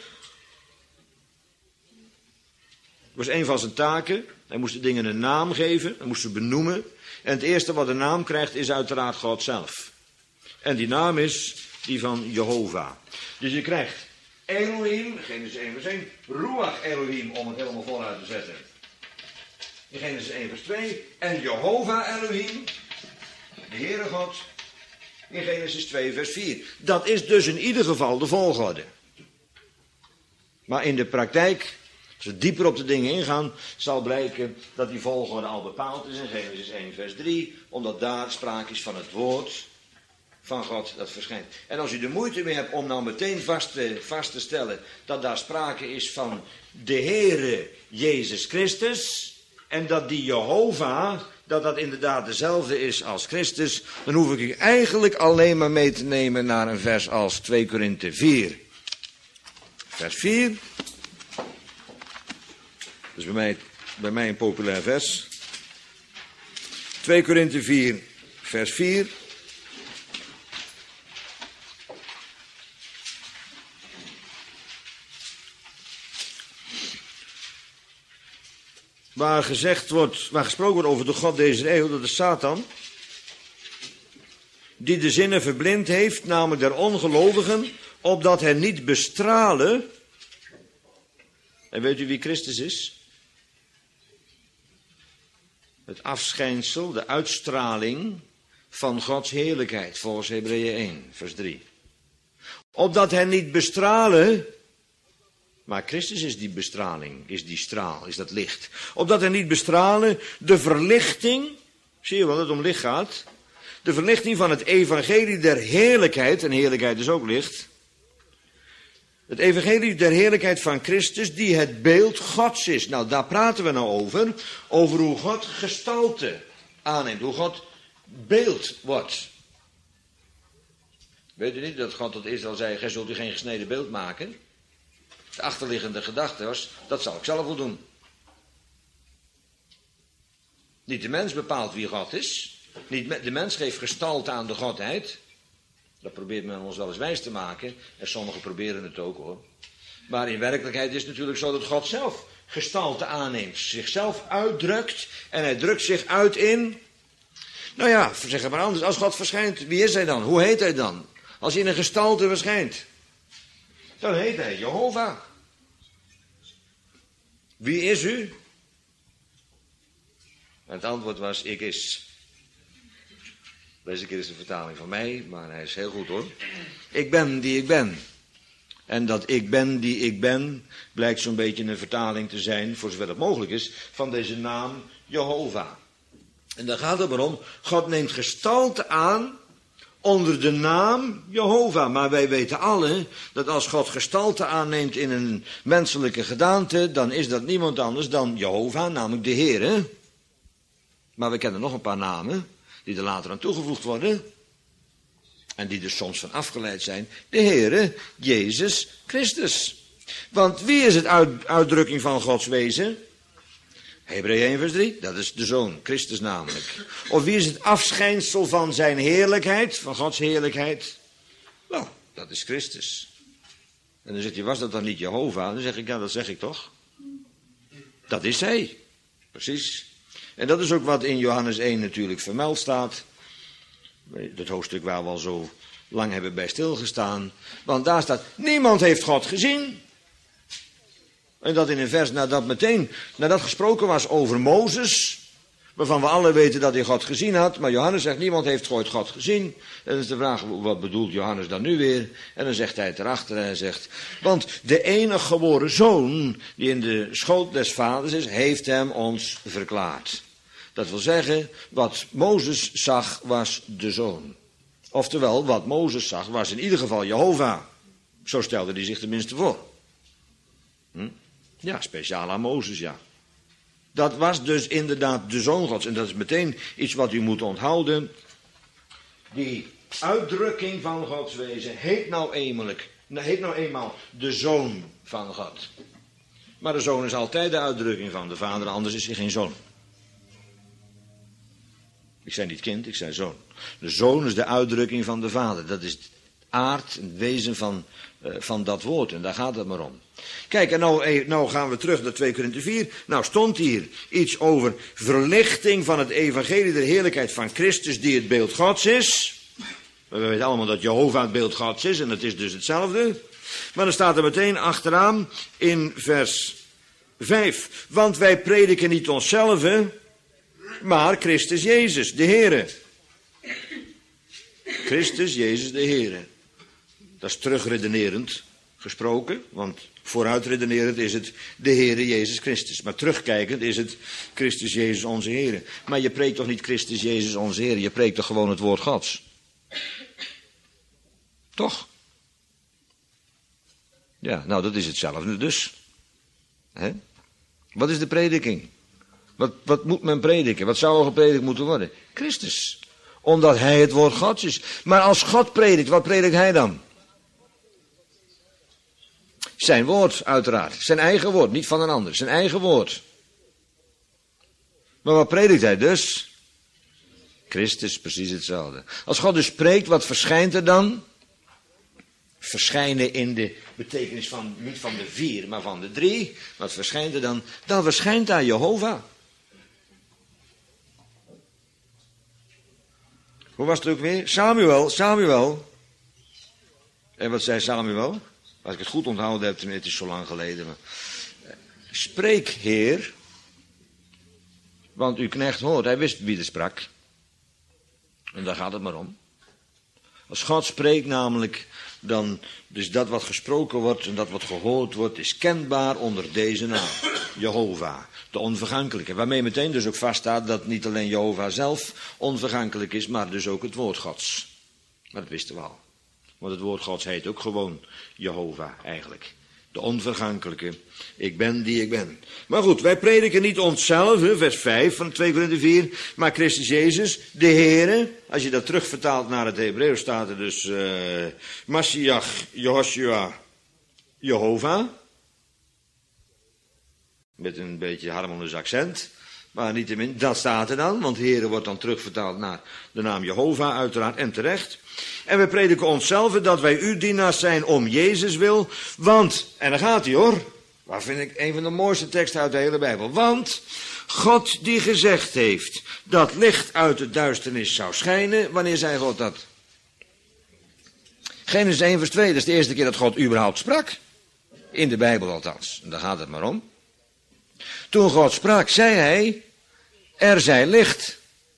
S1: Dat was een van zijn taken. Hij moest de dingen een naam geven. Hij moest ze benoemen. En het eerste wat een naam krijgt is uiteraard God zelf. En die naam is die van Jehovah. Dus je krijgt Elohim, Genesis één vers één. Ruach Elohim, om het helemaal voluit te zetten. In Genesis één vers twee. En Jehovah Elohim, de Heere God, in Genesis twee vers vier. Dat is dus in ieder geval de volgorde. Maar in de praktijk, als we dieper op de dingen ingaan, zal blijken dat die volgorde al bepaald is in Genesis één vers drie. Omdat daar sprake is van het woord van God dat verschijnt. En als u de moeite mee hebt om nou meteen vast te, vast te stellen dat daar sprake is van de Heere Jezus Christus, en dat die Jehovah, dat dat inderdaad dezelfde is als Christus, dan hoef ik u eigenlijk alleen maar mee te nemen naar een vers als twee Korinthe vier. Vers vier. Dat is bij mij, bij mij een populair vers. twee Korinthe vier, vers vier. Waar gezegd wordt, waar gesproken wordt over de God deze eeuw, dat is Satan, die de zinnen verblind heeft, namelijk der ongelovigen, opdat hen niet bestralen. En weet u wie Christus is? Het afschijnsel, de uitstraling van Gods heerlijkheid, volgens Hebreeën één, vers drie. Opdat hen niet bestralen. Maar Christus is die bestraling, is die straal, is dat licht. Opdat hij niet bestralen de verlichting, zie je wel dat het om licht gaat, de verlichting van het evangelie der heerlijkheid, en heerlijkheid is ook licht, het evangelie der heerlijkheid van Christus, die het beeld Gods is. Nou, daar praten we nou over, over hoe God gestalte aanneemt, hoe God beeld wordt. Weet u niet dat God tot Israël zei, gij zult u geen gesneden beeld maken? De achterliggende gedachte was, dat zal ik zelf wel doen. Niet de mens bepaalt wie God is. Niet de mens geeft gestalte aan de Godheid. Dat probeert men ons wel eens wijs te maken. En sommigen proberen het ook hoor. Maar in werkelijkheid is het natuurlijk zo dat God zelf gestalte aanneemt. Zichzelf uitdrukt. En hij drukt zich uit in... Nou ja, zeg het maar anders. Als God verschijnt, wie is hij dan? Hoe heet hij dan? Als hij in een gestalte verschijnt. Dan heet hij Jehovah. Wie is u? En het antwoord was, ik is. Deze keer is de vertaling van mij, maar hij is heel goed hoor. Ik ben die ik ben. En dat ik ben die ik ben, blijkt zo'n beetje een vertaling te zijn, voor zover het mogelijk is, van deze naam Jehovah. En daar gaat het maar om, God neemt gestalte aan onder de naam Jehovah. Maar wij weten alle dat als God gestalte aanneemt in een menselijke gedaante, dan is dat niemand anders dan Jehovah, namelijk de Heere. Maar we kennen nog een paar namen die er later aan toegevoegd worden. En die er soms van afgeleid zijn. De Heere, Jezus Christus. Want wie is het uit, uitdrukking van Gods wezen? Hebreeën één vers drie, dat is de Zoon, Christus namelijk. Of wie is het afschijnsel van zijn heerlijkheid, van Gods heerlijkheid? Nou, dat is Christus. En dan zegt hij, was dat dan niet Jehovah? Dan zeg ik, ja, dat zeg ik toch. Dat is hij. Precies. En dat is ook wat in Johannes één natuurlijk vermeld staat. Dat hoofdstuk waar we al zo lang hebben bij stilgestaan. Want daar staat, niemand heeft God gezien. En dat in een vers nadat meteen, nadat gesproken was over Mozes, waarvan we alle weten dat hij God gezien had, maar Johannes zegt, niemand heeft ooit God gezien. En dan is de vraag, wat bedoelt Johannes dan nu weer? En dan zegt hij het erachter en hij zegt, want de enige geboren zoon, die in de schoot des vaders is, heeft hem ons verklaard. Dat wil zeggen, wat Mozes zag, was de zoon. Oftewel, wat Mozes zag, was in ieder geval Jehovah. Zo stelde hij zich tenminste voor. Hm? Ja, speciaal aan Mozes, ja. Dat was dus inderdaad de Zoon Gods. En dat is meteen iets wat u moet onthouden. Die uitdrukking van Gods wezen heet nou eenmaal, heet nou eenmaal de Zoon van God. Maar de Zoon is altijd de uitdrukking van de Vader, anders is hij geen Zoon. Ik zei niet kind, ik zei zoon. De Zoon is de uitdrukking van de Vader. Dat is het aard, het wezen van, uh, van dat woord. En daar gaat het maar om. Kijk, en nou, nou gaan we terug naar twee Korinthe vier. Nou stond hier iets over verlichting van het evangelie der heerlijkheid van Christus, die het beeld Gods is. We weten allemaal dat Jehovah het beeld Gods is, en het is dus hetzelfde. Maar dan staat er meteen achteraan in vers vijf. Want wij prediken niet onszelf, maar Christus Jezus, de Heere. Christus Jezus, de Heere. Dat is terugredenerend gesproken, want vooruitredenerend is het de Heere Jezus Christus. Maar terugkijkend is het Christus Jezus onze Heere. Maar je preekt toch niet Christus Jezus onze Heere, je preekt toch gewoon het woord Gods? Toch? Ja, nou dat is hetzelfde dus. Hè? Wat is de prediking? Wat, wat moet men prediken? Wat zou er gepredikt moeten worden? Christus. Omdat hij het woord Gods is. Maar als God predikt, wat predikt hij dan? Zijn woord, uiteraard. Zijn eigen woord, niet van een ander. Zijn eigen woord. Maar wat predikt hij dus? Christus, precies hetzelfde. Als God dus spreekt, wat verschijnt er dan? Verschijnen in de betekenis van, niet van de vier, maar van de drie. Wat verschijnt er dan? Dan verschijnt daar Jehovah. Hoe was het ook weer? Samuel, Samuel. En wat zei Samuel? Als ik het goed onthouden heb, het is zo lang geleden. Maar... Spreek, Heer, want uw knecht hoort. Hij wist wie er sprak. En daar gaat het maar om. Als God spreekt namelijk, dan dus dat wat gesproken wordt en dat wat gehoord wordt, is kenbaar onder deze naam. Jehovah, de onvergankelijke. Waarmee meteen dus ook vaststaat dat niet alleen Jehovah zelf onvergankelijk is, maar dus ook het woord Gods. Maar dat wisten we al. Want het woord Gods heet ook gewoon Jehovah eigenlijk. De onvergankelijke. Ik ben die ik ben. Maar goed, wij prediken niet onszelf, vers vijf van twee Korinthe vier, maar Christus Jezus, de Heere. Als je dat terugvertaalt naar het Hebreeuws staat er dus uh, Mashiach, Jehoshua, Jehovah. Met een beetje harmonisch accent. Maar niettemin, dat staat er dan, want Heere wordt dan terugvertaald naar de naam Jehovah, uiteraard, en terecht. En we prediken onszelf dat wij uw dienaars zijn om Jezus wil, want, en dan gaat hij hoor, waar vind ik een van de mooiste teksten uit de hele Bijbel, want God die gezegd heeft dat licht uit de duisternis zou schijnen, wanneer zei God dat? Genesis één vers twee, dat is de eerste keer dat God überhaupt sprak, in de Bijbel althans, en daar gaat het maar om. Toen God sprak, zei hij, er zij licht.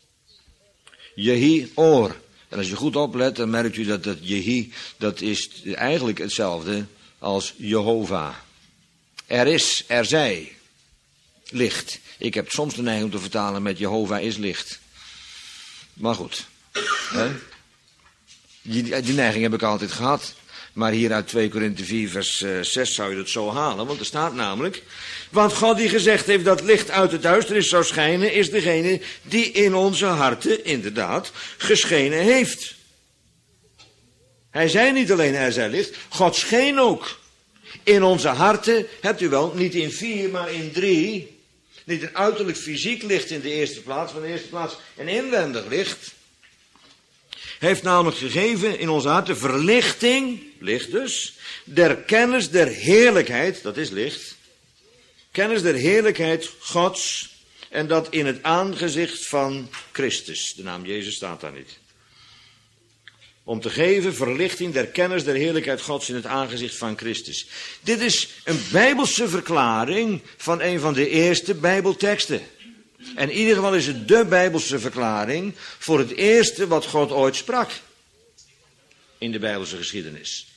S1: Jehi oor. En als je goed oplet, dan merkt u dat dat Jehi, dat is eigenlijk hetzelfde als Jehovah. Er is, er zij, licht. Ik heb soms de neiging om te vertalen met Jehovah is licht. Maar goed. Hè? Die, die neiging heb ik altijd gehad. Maar hier uit twee Korinthe vier vers zes zou je dat zo halen. Want er staat namelijk, want God die gezegd heeft dat licht uit de duisternis zou schijnen, is degene die in onze harten, inderdaad, geschenen heeft. Hij zei niet alleen er zij licht, God scheen ook. In onze harten, hebt u wel, niet in vier, maar in drie. Niet een uiterlijk fysiek licht in de eerste plaats, maar in de eerste plaats een inwendig licht. Heeft namelijk gegeven in onze harten verlichting, licht dus, der kennis der heerlijkheid, dat is licht, kennis der heerlijkheid Gods, en dat in het aangezicht van Christus. De naam Jezus staat daar niet. Om te geven verlichting der kennis der heerlijkheid Gods in het aangezicht van Christus. Dit is een Bijbelse verklaring van een van de eerste Bijbelteksten. En in ieder geval is het de Bijbelse verklaring voor het eerste wat God ooit sprak in de Bijbelse geschiedenis.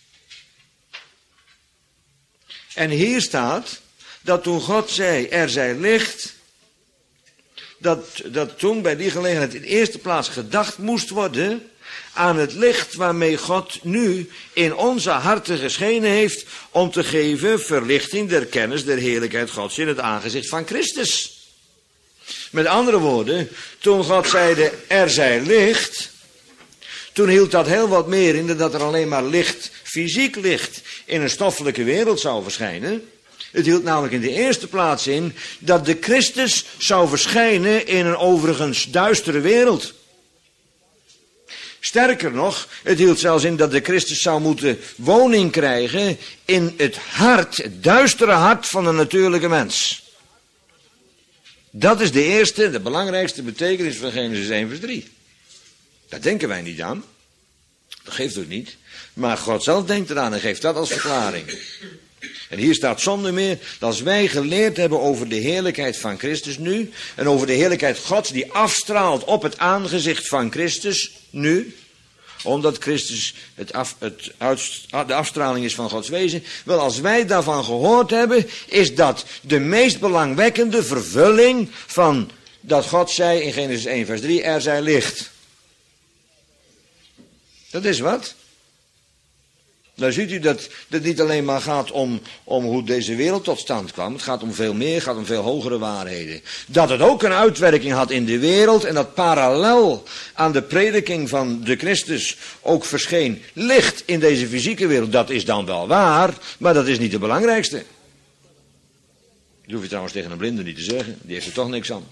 S1: En hier staat dat toen God zei, er zij licht, dat, dat toen bij die gelegenheid in de eerste plaats gedacht moest worden aan het licht waarmee God nu in onze harten geschenen heeft om te geven verlichting der kennis der heerlijkheid Gods in het aangezicht van Christus. Met andere woorden, toen God zeide, er zij licht, toen hield dat heel wat meer in dan dat er alleen maar licht, fysiek licht, in een stoffelijke wereld zou verschijnen. Het hield namelijk in de eerste plaats in dat de Christus zou verschijnen in een overigens duistere wereld. Sterker nog, het hield zelfs in dat de Christus zou moeten woning krijgen in het hart, het duistere hart van de natuurlijke mens. Dat is de eerste, de belangrijkste betekenis van Genesis één vers drie. Daar denken wij niet aan. Dat geeft ook niet. Maar God zelf denkt eraan en geeft dat als verklaring. En hier staat zonder meer dat als wij geleerd hebben over de heerlijkheid van Christus nu, en over de heerlijkheid Gods die afstraalt op het aangezicht van Christus nu, omdat Christus het af, het uit, de afstraling is van Gods wezen. Wel, als wij daarvan gehoord hebben, is dat de meest belangwekkende vervulling van dat God zei in Genesis één vers drie, er zij licht. Dat is wat. Dan ziet u dat het niet alleen maar gaat om, om hoe deze wereld tot stand kwam. Het gaat om veel meer, het gaat om veel hogere waarheden. Dat het ook een uitwerking had in de wereld en dat parallel aan de prediking van de Christus ook verscheen licht in deze fysieke wereld. Dat is dan wel waar, maar dat is niet het belangrijkste. Dat hoef je trouwens tegen een blinde niet te zeggen, die heeft er toch niks aan.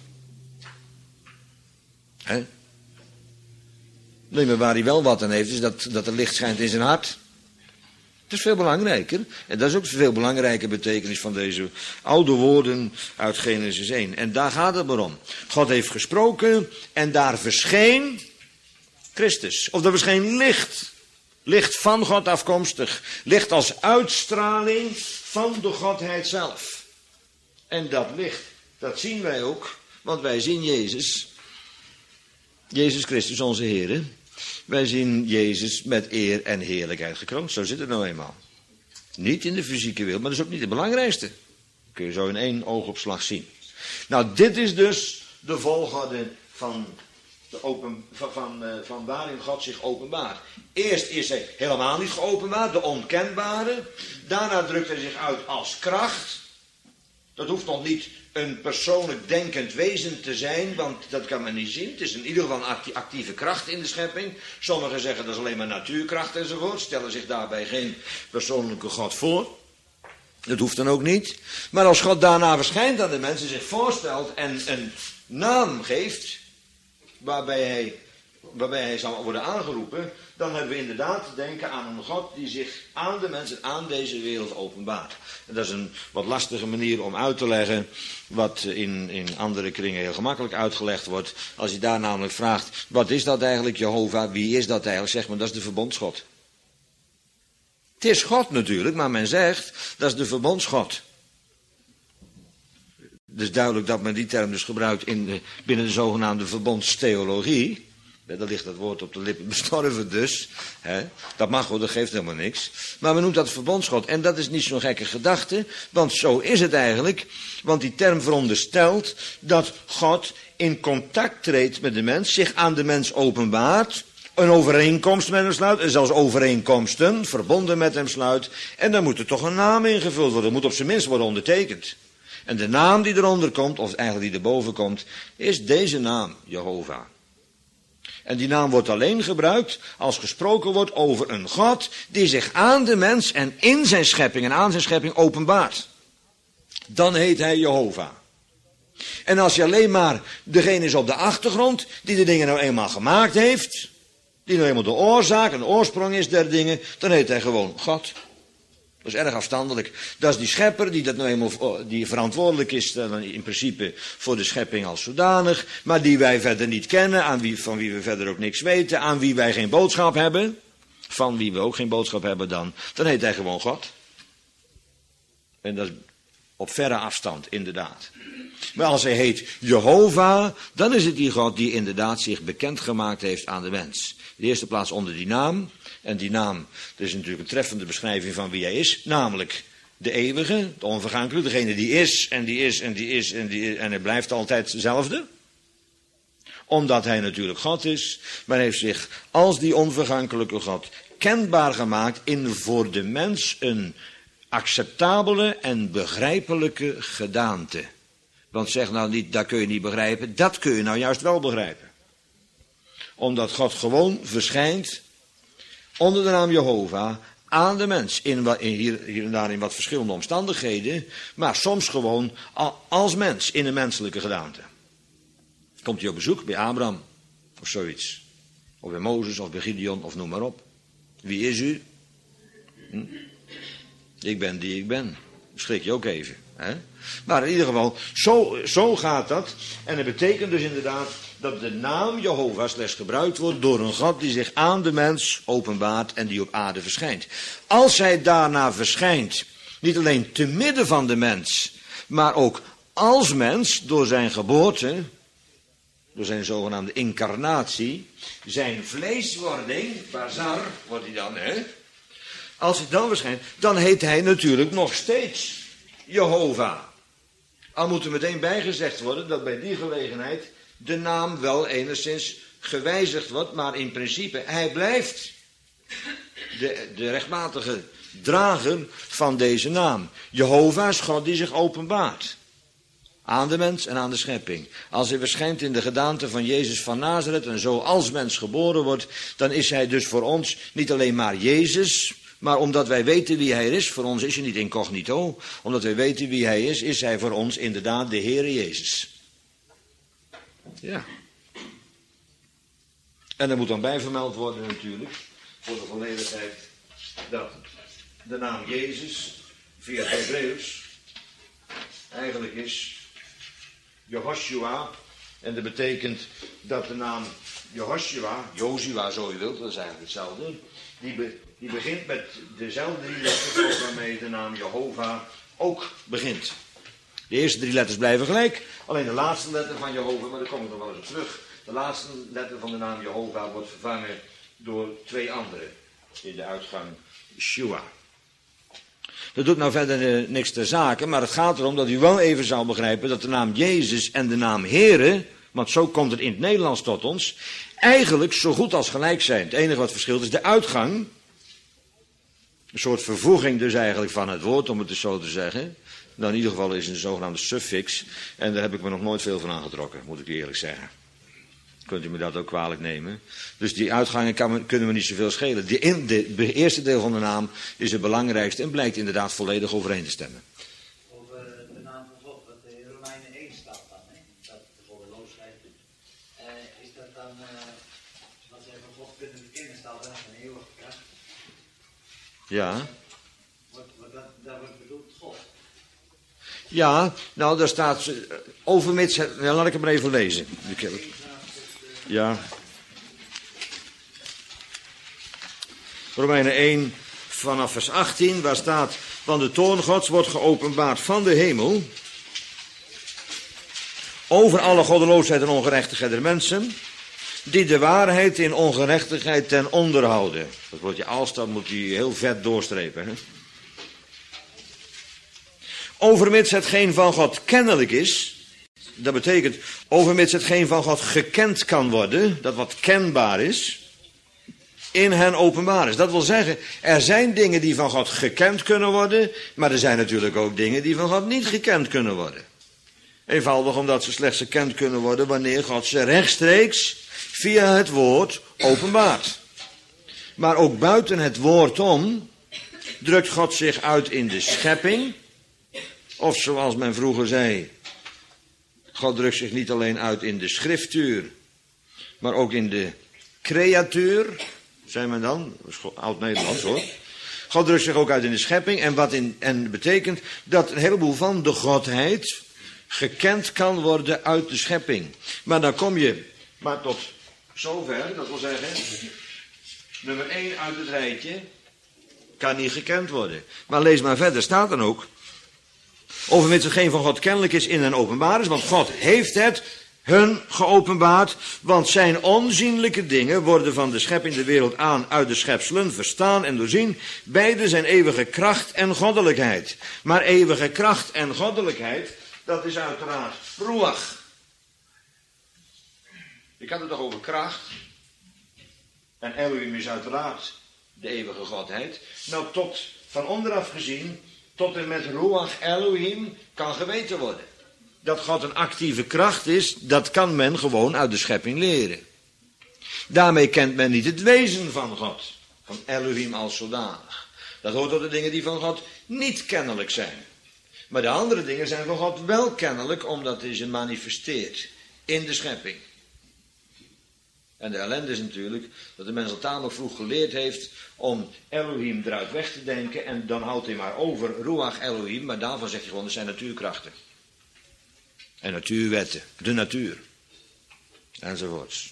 S1: Hè? Nee, maar waar hij wel wat aan heeft is dat, dat er licht schijnt in zijn hart. Het is veel belangrijker. En dat is ook een veel belangrijke betekenis van deze oude woorden uit Genesis één. En daar gaat het maar om. God heeft gesproken en daar verscheen Christus. Of er verscheen licht. Licht van God afkomstig. Licht als uitstraling van de Godheid zelf. En dat licht, dat zien wij ook. Want wij zien Jezus. Jezus Christus onze Heer. Wij zien Jezus met eer en heerlijkheid gekroond. Zo zit het nou eenmaal. Niet in de fysieke wereld, maar dat is ook niet het belangrijkste. Dat kun je zo in één oogopslag zien. Nou, dit is dus de volgorde van, de open, van, van, uh, van waarin God zich openbaart. Eerst is hij helemaal niet geopenbaard, de onkenbare. Daarna drukt hij zich uit als kracht. Dat hoeft nog niet een persoonlijk denkend wezen te zijn, want dat kan men niet zien. Het is in ieder geval een actieve kracht in de schepping. Sommigen zeggen dat is alleen maar natuurkracht enzovoort. Stellen zich daarbij geen persoonlijke God voor. Dat hoeft dan ook niet. Maar als God daarna verschijnt aan de mensen, zich voorstelt en een naam geeft, waarbij hij, waarbij hij zal worden aangeroepen, dan hebben we inderdaad te denken aan een God die zich aan de mensen, aan deze wereld openbaart. En dat is een wat lastige manier om uit te leggen, wat in, in andere kringen heel gemakkelijk uitgelegd wordt. Als je daar namelijk vraagt, wat is dat eigenlijk, Jehovah, wie is dat eigenlijk, zegt men, dat is de verbondsgod. Het is God natuurlijk, maar men zegt, dat is de verbondsgod. Het is duidelijk dat men die term dus gebruikt in de, binnen de zogenaamde verbondstheologie. Daar ligt dat woord op de lippen bestorven dus. Hè. Dat mag wel, dat geeft helemaal niks. Maar men noemt dat verbondsgod. En dat is niet zo'n gekke gedachte. Want zo is het eigenlijk. Want die term veronderstelt dat God in contact treedt met de mens. Zich aan de mens openbaart. Een overeenkomst met hem sluit. En zelfs overeenkomsten verbonden met hem sluit. En dan moet er toch een naam ingevuld worden. Moet op zijn minst worden ondertekend. En de naam die eronder komt, of eigenlijk die erboven komt, is deze naam, Jehovah. En die naam wordt alleen gebruikt als gesproken wordt over een God die zich aan de mens en in zijn schepping en aan zijn schepping openbaart. Dan heet hij Jehovah. En als je alleen maar degene is op de achtergrond die de dingen nou eenmaal gemaakt heeft, die nou eenmaal de oorzaak en de oorsprong is der dingen, dan heet hij gewoon God. Dat is erg afstandelijk. Dat is die schepper die, dat nou eenmaal, die verantwoordelijk is dan in principe voor de schepping als zodanig. Maar die wij verder niet kennen, aan wie, van wie we verder ook niks weten. Aan wie wij geen boodschap hebben. Van wie we ook geen boodschap hebben dan. Dan heet hij gewoon God. En dat is op verre afstand inderdaad. Maar als hij heet Jehovah, dan is het die God die inderdaad zich bekendgemaakt heeft aan de mens. In de eerste plaats onder die naam. En die naam, dat is natuurlijk een treffende beschrijving van wie hij is. Namelijk de eeuwige, de onvergankelijke, degene die is en die is en die is en die is. En hij blijft altijd hetzelfde. Omdat hij natuurlijk God is. Maar hij heeft zich als die onvergankelijke God kenbaar gemaakt in voor de mens een acceptabele en begrijpelijke gedaante. Want zeg nou niet, dat kun je niet begrijpen. Dat kun je nou juist wel begrijpen. Omdat God gewoon verschijnt onder de naam Jehovah aan de mens. In, in hier, hier en daar in wat verschillende omstandigheden. Maar soms gewoon als mens in een menselijke gedaante. Komt hij op bezoek bij Abraham of zoiets. Of bij Mozes of bij Gideon of noem maar op. Wie is u? Hm? Ik ben die ik ben. Schrik je ook even. Hè? Maar in ieder geval, zo, zo gaat dat. En dat betekent dus inderdaad dat de naam Jehovah slechts gebruikt wordt door een God die zich aan de mens openbaart en die op aarde verschijnt. Als hij daarna verschijnt, niet alleen te midden van de mens, maar ook als mens door zijn geboorte, door zijn zogenaamde incarnatie, zijn vleeswording, bazar wordt hij dan, hè? Als hij dan verschijnt, dan heet hij natuurlijk nog steeds Jehovah. Al moet er meteen bijgezegd worden dat bij die gelegenheid de naam wel enigszins gewijzigd wordt, maar in principe, hij blijft de, de rechtmatige drager van deze naam. Jehovah is God die zich openbaart aan de mens en aan de schepping. Als hij verschijnt in de gedaante van Jezus van Nazareth en zo als mens geboren wordt, dan is hij dus voor ons niet alleen maar Jezus, maar omdat wij weten wie hij is, voor ons is hij niet incognito, omdat wij weten wie hij is, is hij voor ons inderdaad de Heere Jezus. Ja. En er moet dan bij vermeld worden natuurlijk, voor de volledigheid, dat de naam Jezus via het Hebreeuws eigenlijk is Jehoshua. En dat betekent dat de naam Jehoshua, Jozua zo je wilt, dat is eigenlijk hetzelfde, die, be, die begint met dezelfde drie letters waarmee de naam Jehovah ook begint. De eerste drie letters blijven gelijk, alleen de laatste letter van Jehovah, maar daar kom ik nog wel eens op terug. De laatste letter van de naam Jehovah wordt vervangen door twee andere in de uitgang Shua. Dat doet nou verder uh, niks ter zake, maar het gaat erom dat u wel even zou begrijpen dat de naam Jezus en de naam Heere, want zo komt het in het Nederlands tot ons, eigenlijk zo goed als gelijk zijn. Het enige wat verschilt is de uitgang. Een soort vervoeging dus eigenlijk van het woord, om het dus zo te zeggen. Nou, in ieder geval is het een zogenaamde suffix. En daar heb ik me nog nooit veel van aangetrokken, moet ik u eerlijk zeggen. Kunt u me dat ook kwalijk nemen. Dus die uitgangen kan, kunnen we niet zoveel schelen. De, in, de, de eerste deel van de naam is het belangrijkste en blijkt inderdaad volledig overeen te stemmen.
S2: Over de naam van God, wat in Romeinen één staat dan, hè? Dat de goddeloosheid doet. Uh, is dat dan, uh, wat zij van God kunnen bekennen, staat dan een eeuwige kracht?
S1: Ja.
S2: Wat, wat dat, daar wordt bedoeld God.
S1: Ja, nou daar staat, overmits, ja, laat ik hem maar even lezen. Ja. Romeinen één vanaf vers achttien, waar staat, want de toorn Gods wordt geopenbaard van de hemel over alle goddeloosheid en ongerechtigheid der mensen, die de waarheid in ongerechtigheid ten onder houden. Dat wordt je als, dat moet je heel vet doorstrepen. Hè? Overmits hetgeen van God kennelijk is, dat betekent, overmits hetgeen van God gekend kan worden, dat wat kenbaar is, in hen openbaar is. Dat wil zeggen, er zijn dingen die van God gekend kunnen worden, maar er zijn natuurlijk ook dingen die van God niet gekend kunnen worden. Eenvoudig omdat ze slechts gekend kunnen worden wanneer God ze rechtstreeks via het woord openbaart. Maar ook buiten het woord om, drukt God zich uit in de schepping, of zoals men vroeger zei, God drukt zich niet alleen uit in de schriftuur, maar ook in de creatuur, zei men dan, oud-Nederlands hoor. God drukt zich ook uit in de schepping en wat in, en betekent dat een heleboel van de Godheid gekend kan worden uit de schepping. Maar dan kom je maar tot zover, dat wil zeggen, nummer één uit het rijtje kan niet gekend worden. Maar lees maar verder, staat dan ook, overmits hetgeen van God kennelijk is in en openbaar is, want God heeft het hun geopenbaard, want zijn onzienlijke dingen worden van de schepping de wereld aan uit de schepselen verstaan en doorzien. Beide zijn eeuwige kracht en goddelijkheid. Maar eeuwige kracht en goddelijkheid, dat is uiteraard ruach. Ik had het toch over kracht. En Elohim is uiteraard de eeuwige godheid. Nou, tot van onderaf gezien, tot en met ruach Elohim kan geweten worden. Dat God een actieve kracht is, dat kan men gewoon uit de schepping leren. Daarmee kent men niet het wezen van God, van Elohim als zodanig. Dat hoort tot de dingen die van God niet kennelijk zijn. Maar de andere dingen zijn van God wel kennelijk, omdat hij ze manifesteert in de schepping. En de ellende is natuurlijk dat de mens al tamelijk vroeg geleerd heeft om Elohim eruit weg te denken. En dan houdt hij maar over Ruach Elohim. Maar daarvan zeg je gewoon, dat zijn natuurkrachten. En natuurwetten. De natuur. Enzovoorts.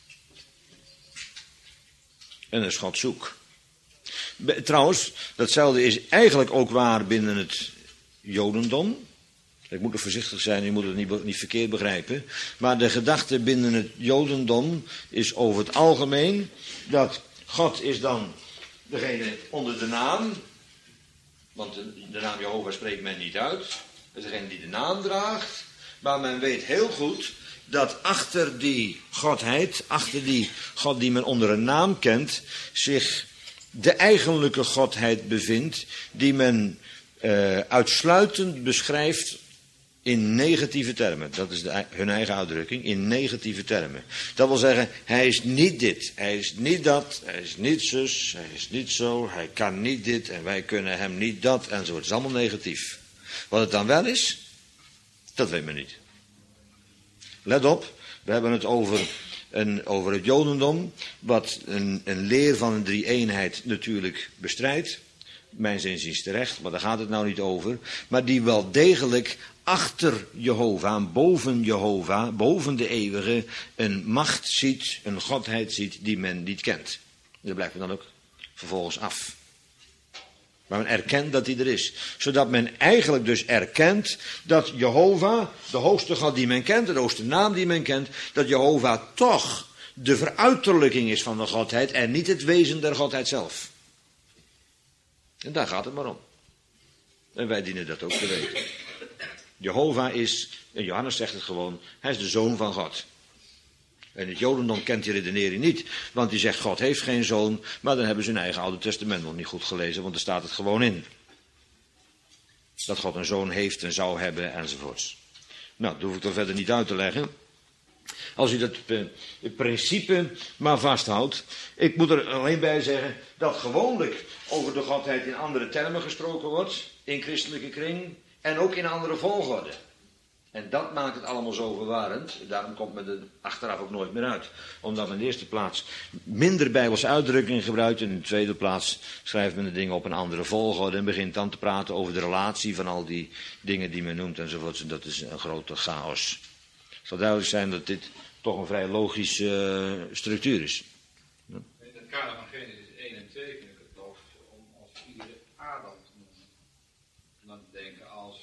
S1: En dat is God zoek. Trouwens, datzelfde is eigenlijk ook waar binnen het Jodendom. Ik moet er voorzichtig zijn, je moet het niet, niet verkeerd begrijpen. Maar de gedachte binnen het Jodendom is over het algemeen dat God is dan degene onder de naam. Want de, de naam Jehovah spreekt men niet uit. Dat is degene die de naam draagt. Maar men weet heel goed dat achter die Godheid, achter die God die men onder een naam kent, zich de eigenlijke Godheid bevindt, die men uh, uitsluitend beschrijft in negatieve termen. Dat is de, hun eigen uitdrukking, in negatieve termen. Dat wil zeggen, hij is niet dit, hij is niet dat, hij is niet zus, hij is niet zo, hij kan niet dit en wij kunnen hem niet dat enzovoort. Het is allemaal negatief. Wat het dan wel is, dat weet men niet. Let op, we hebben het over, een, over het Jodendom, wat een, een leer van een drie-eenheid natuurlijk bestrijdt. Mijn zinziens terecht, maar daar gaat het nou niet over. Maar die wel degelijk achter Jehovah, boven Jehovah, boven de eeuwige, een macht ziet, een godheid ziet die men niet kent. Dat blijft dan ook vervolgens af. Maar men erkent dat hij er is. Zodat men eigenlijk dus erkent dat Jehovah, de hoogste God die men kent, de hoogste naam die men kent, dat Jehovah toch de veruiterlijking is van de godheid en niet het wezen der godheid zelf. En daar gaat het maar om. En wij dienen dat ook te weten. Jehovah is, en Johannes zegt het gewoon, hij is de zoon van God. En het Jodendom kent die redenering niet, want die zegt God heeft geen zoon, maar dan hebben ze hun eigen Oude Testament nog niet goed gelezen, want er staat het gewoon in. Dat God een zoon heeft en zou hebben enzovoorts. Nou, dat hoef ik er verder niet uit te leggen. Als u dat uh, het principe maar vasthoudt. Ik moet er alleen bij zeggen dat gewoonlijk over de Godheid in andere termen gesproken wordt, in christelijke kring en ook in andere volgorde. En dat maakt het allemaal zo verwarrend. Daarom komt men er achteraf ook nooit meer uit. Omdat men in de eerste plaats minder Bijbelse uitdrukkingen gebruikt. En in de tweede plaats schrijft men de dingen op een andere volgorde. En begint dan te praten over de relatie van al die dingen die men noemt enzovoort. En dat is een grote chaos. Het zal duidelijk zijn dat dit toch een vrij logische uh, structuur is.
S3: Ja. In het kader van Genesis één en twee vind ik het logisch om als iedere Adam te noemen. En dan te denken als...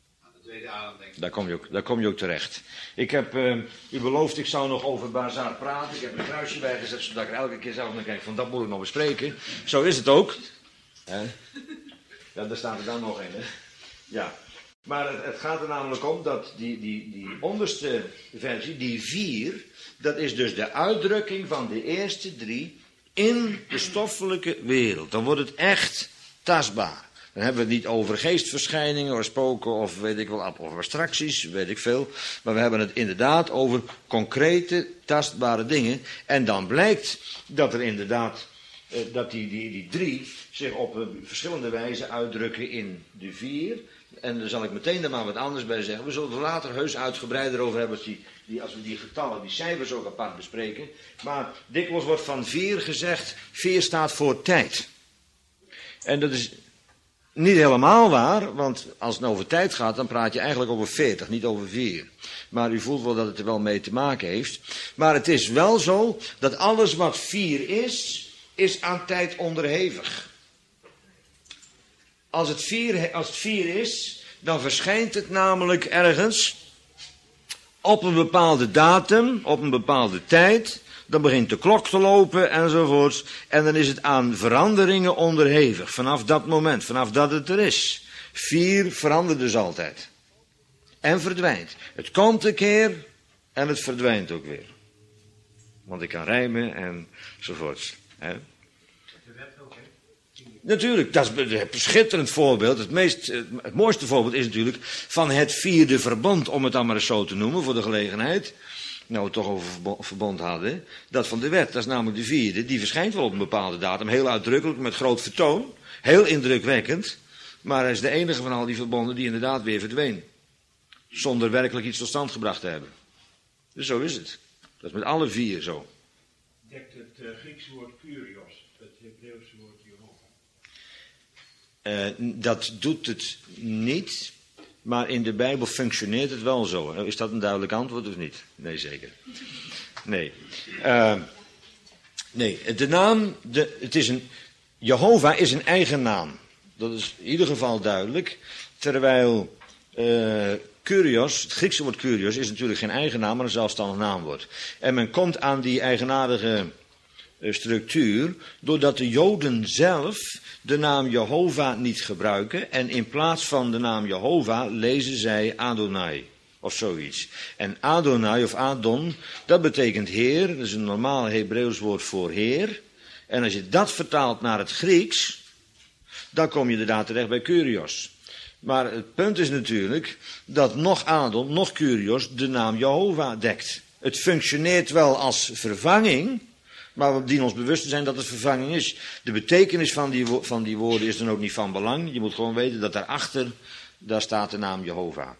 S1: Daar kom, je ook, daar kom je ook terecht. Ik heb uh, u beloofd, ik zou nog over Bazaar praten. Ik heb een kruisje bijgezet, zodat ik er elke keer zelf naar kijk van dat moet ik nog bespreken. Zo is het ook. He? Ja, daar staat er dan nog in. Hè? Ja. Maar het, het gaat er namelijk om dat die, die, die onderste versie, die vier, dat is dus de uitdrukking van de eerste drie in de stoffelijke wereld. Dan wordt het echt tastbaar. Dan hebben we het niet over geestverschijningen of spoken of weet ik wel, of abstracties, weet ik veel. Maar we hebben het inderdaad over concrete, tastbare dingen. En dan blijkt dat er inderdaad, eh, dat die, die, die drie zich op een verschillende wijze uitdrukken in de vier. En daar zal ik meteen er maar wat anders bij zeggen. We zullen er later heus uitgebreider over hebben als, die, die, als we die getallen, die cijfers ook apart bespreken. Maar dikwijls wordt van vier gezegd, vier staat voor tijd. En dat is... niet helemaal waar, want als het over tijd gaat, dan praat je eigenlijk over veertig, niet over vier. Maar u voelt wel dat het er wel mee te maken heeft. Maar het is wel zo dat alles wat vier is, is aan tijd onderhevig. Als het vier, als het vier is, dan verschijnt het namelijk ergens op een bepaalde datum, op een bepaalde tijd. Dan begint de klok te lopen enzovoorts. En dan is het aan veranderingen onderhevig. Vanaf dat moment, vanaf dat het er is. Vier verandert dus altijd. En verdwijnt. Het komt een keer en het verdwijnt ook weer. Want ik kan rijmen enzovoorts. Hè? Natuurlijk, dat is een schitterend voorbeeld. Het, meest, het mooiste voorbeeld is natuurlijk van het vierde verbond, om het dan maar eens zo te noemen, voor de gelegenheid. Nou, we het toch over verbond hadden. Dat van de wet, dat is namelijk de vierde. Die verschijnt wel op een bepaalde datum. Heel uitdrukkelijk, met groot vertoon. Heel indrukwekkend. Maar hij is de enige van al die verbonden die inderdaad weer verdween. Zonder werkelijk iets tot stand gebracht te hebben. Dus zo is het. Dat is met alle vier zo.
S4: dekt het uh, Griekse woord Kyrios, het Hebreeuwse woord Jehovah?
S1: Uh, dat doet het niet, maar in de Bijbel functioneert het wel zo. Is dat een duidelijk antwoord of niet? Nee, zeker. Nee. Uh, nee, de naam, de, het is een, Jehovah is een eigen naam. Dat is in ieder geval duidelijk. Terwijl uh, Kyrios, het Griekse woord Kyrios, is natuurlijk geen eigen naam, maar een zelfstandig naamwoord. En men komt aan die eigenaardige uh, structuur doordat de Joden zelf de naam Jehovah niet gebruiken. En in plaats van de naam Jehovah lezen zij Adonai. Of zoiets. En Adonai of Adon, dat betekent Heer. Dat is een normaal Hebreeuws woord voor Heer. En als je dat vertaalt naar het Grieks, dan kom je inderdaad terecht bij Kyrios. Maar het punt is natuurlijk dat nog Adon, nog Kyrios de naam Jehovah dekt. Het functioneert wel als vervanging, maar we dienen ons bewust te zijn dat het vervanging is. De betekenis van die, van die woorden is dan ook niet van belang. Je moet gewoon weten dat daarachter, daar staat de naam Jehovah.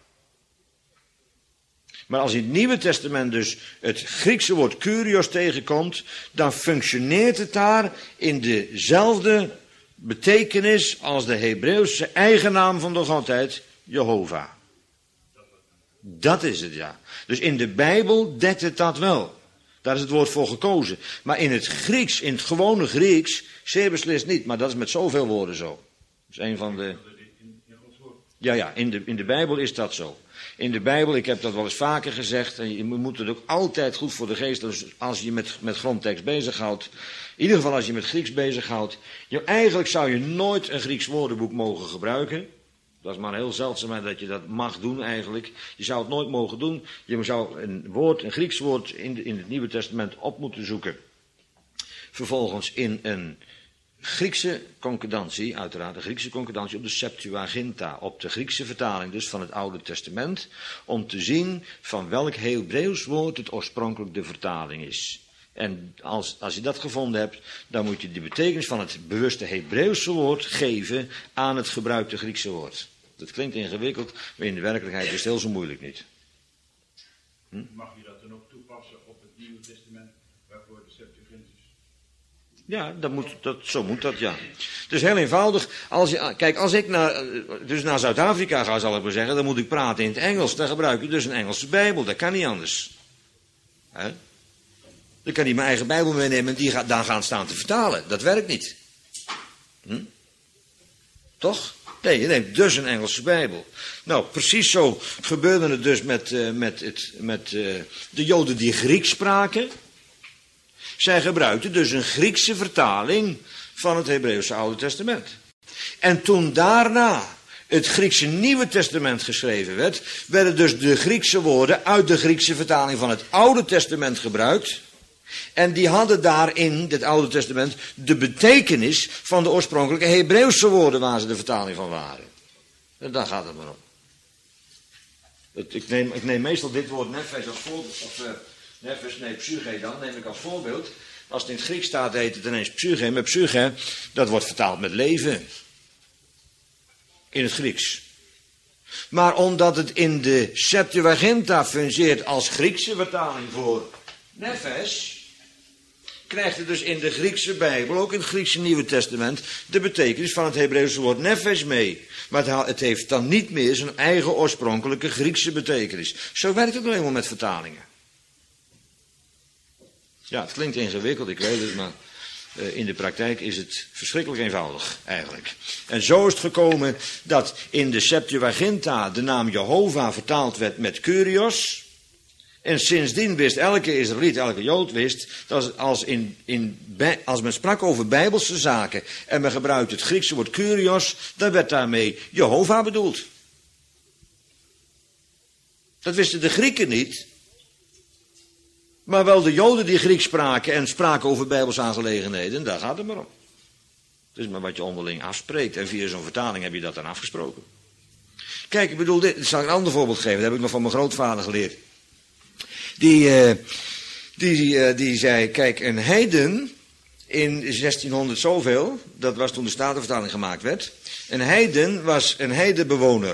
S1: Maar als in het Nieuwe Testament dus het Griekse woord Kyrios tegenkomt, dan functioneert het daar in dezelfde betekenis als de Hebreeuwse eigennaam van de Godheid, Jehovah. Dat is het, ja. Dus in de Bijbel dekt het dat wel. Daar is het woord voor gekozen. Maar in het Grieks, in het gewone Grieks, zeer beslist niet. Maar dat is met zoveel woorden zo. Dat is een van de... Ja, ja, in de, in de Bijbel is dat zo. In de Bijbel, ik heb dat wel eens vaker gezegd, en je moet het ook altijd goed voor de geest, dus als je met, met grondtekst bezighoudt, in ieder geval als je met Grieks bezighoudt, je, eigenlijk zou je nooit een Grieks woordenboek mogen gebruiken. Dat is maar heel zeldzaam dat je dat mag doen eigenlijk. Je zou het nooit mogen doen. Je zou een woord, een Grieks woord in, de, in het Nieuwe Testament op moeten zoeken. Vervolgens in een Griekse concordantie, uiteraard een Griekse concordantie op de Septuaginta, op de Griekse vertaling dus van het Oude Testament, om te zien van welk Hebreeuws woord het oorspronkelijk de vertaling is. En als, als je dat gevonden hebt, dan moet je de betekenis van het bewuste Hebreeuwse woord geven aan het gebruikte Griekse woord. Dat klinkt ingewikkeld, maar in de werkelijkheid is het heel zo moeilijk niet. Hm?
S4: Mag je dat dan ook toepassen op het Nieuwe Testament, waarvoor de Septuaginta?
S1: Ja, dat moet, dat, zo moet dat, ja. Het is heel eenvoudig. Als je, kijk, als ik naar, dus naar Zuid-Afrika ga, zal ik maar zeggen, dan moet ik praten in het Engels. Dan gebruik ik dus een Engelse Bijbel. Dat kan niet anders. He? Dan kan ik mijn eigen Bijbel meenemen en die gaat, daar gaan staan te vertalen. Dat werkt niet. Hm? Toch? Nee, je neemt dus een Engelse Bijbel. Nou, precies zo gebeurde het dus met, uh, met, het, met uh, de Joden die Grieks spraken. Zij gebruikten dus een Griekse vertaling van het Hebreeuwse Oude Testament. En toen daarna het Griekse Nieuwe Testament geschreven werd, werden dus de Griekse woorden uit de Griekse vertaling van het Oude Testament gebruikt. En die hadden daarin, dit Oude Testament, de betekenis van de oorspronkelijke Hebreeuwse woorden waar ze de vertaling van waren. En daar gaat het maar om. Ik neem, ik neem meestal dit woord nefes als voorbeeld, of uh, nefes, nee, psyche dan, neem ik als voorbeeld. Als het in het Grieks staat, heet het ineens psyche. Maar psyche, dat wordt vertaald met leven. In het Grieks. Maar omdat het in de Septuaginta fungeert als Griekse vertaling voor nefes, krijgt het dus in de Griekse Bijbel, ook in het Griekse Nieuwe Testament, de betekenis van het Hebreeuwse woord nefes mee. Maar het heeft dan niet meer zijn eigen oorspronkelijke Griekse betekenis. Zo werkt het nou eenmaal met vertalingen. Ja, het klinkt ingewikkeld, ik weet het, maar uh, in de praktijk is het verschrikkelijk eenvoudig eigenlijk. En zo is het gekomen dat in de Septuaginta de naam Jehovah vertaald werd met Kyrios. En sindsdien wist elke Israëliet, elke Jood wist, dat als, in, in, als men sprak over bijbelse zaken en men gebruikte het Griekse woord Kyrios, dan werd daarmee Jehovah bedoeld. Dat wisten de Grieken niet. Maar wel de Joden die Grieks spraken en spraken over bijbelse aangelegenheden, daar gaat het maar om. Het is maar wat je onderling afspreekt en via zo'n vertaling heb je dat dan afgesproken. Kijk, ik bedoel, dit, ik zal een ander voorbeeld geven, dat heb ik nog van mijn grootvader geleerd. Die, uh, die, uh, die zei, kijk, een heiden in zestienhonderd zoveel, dat was toen de Statenvertaling gemaakt werd, een heiden was een heidenbewoner.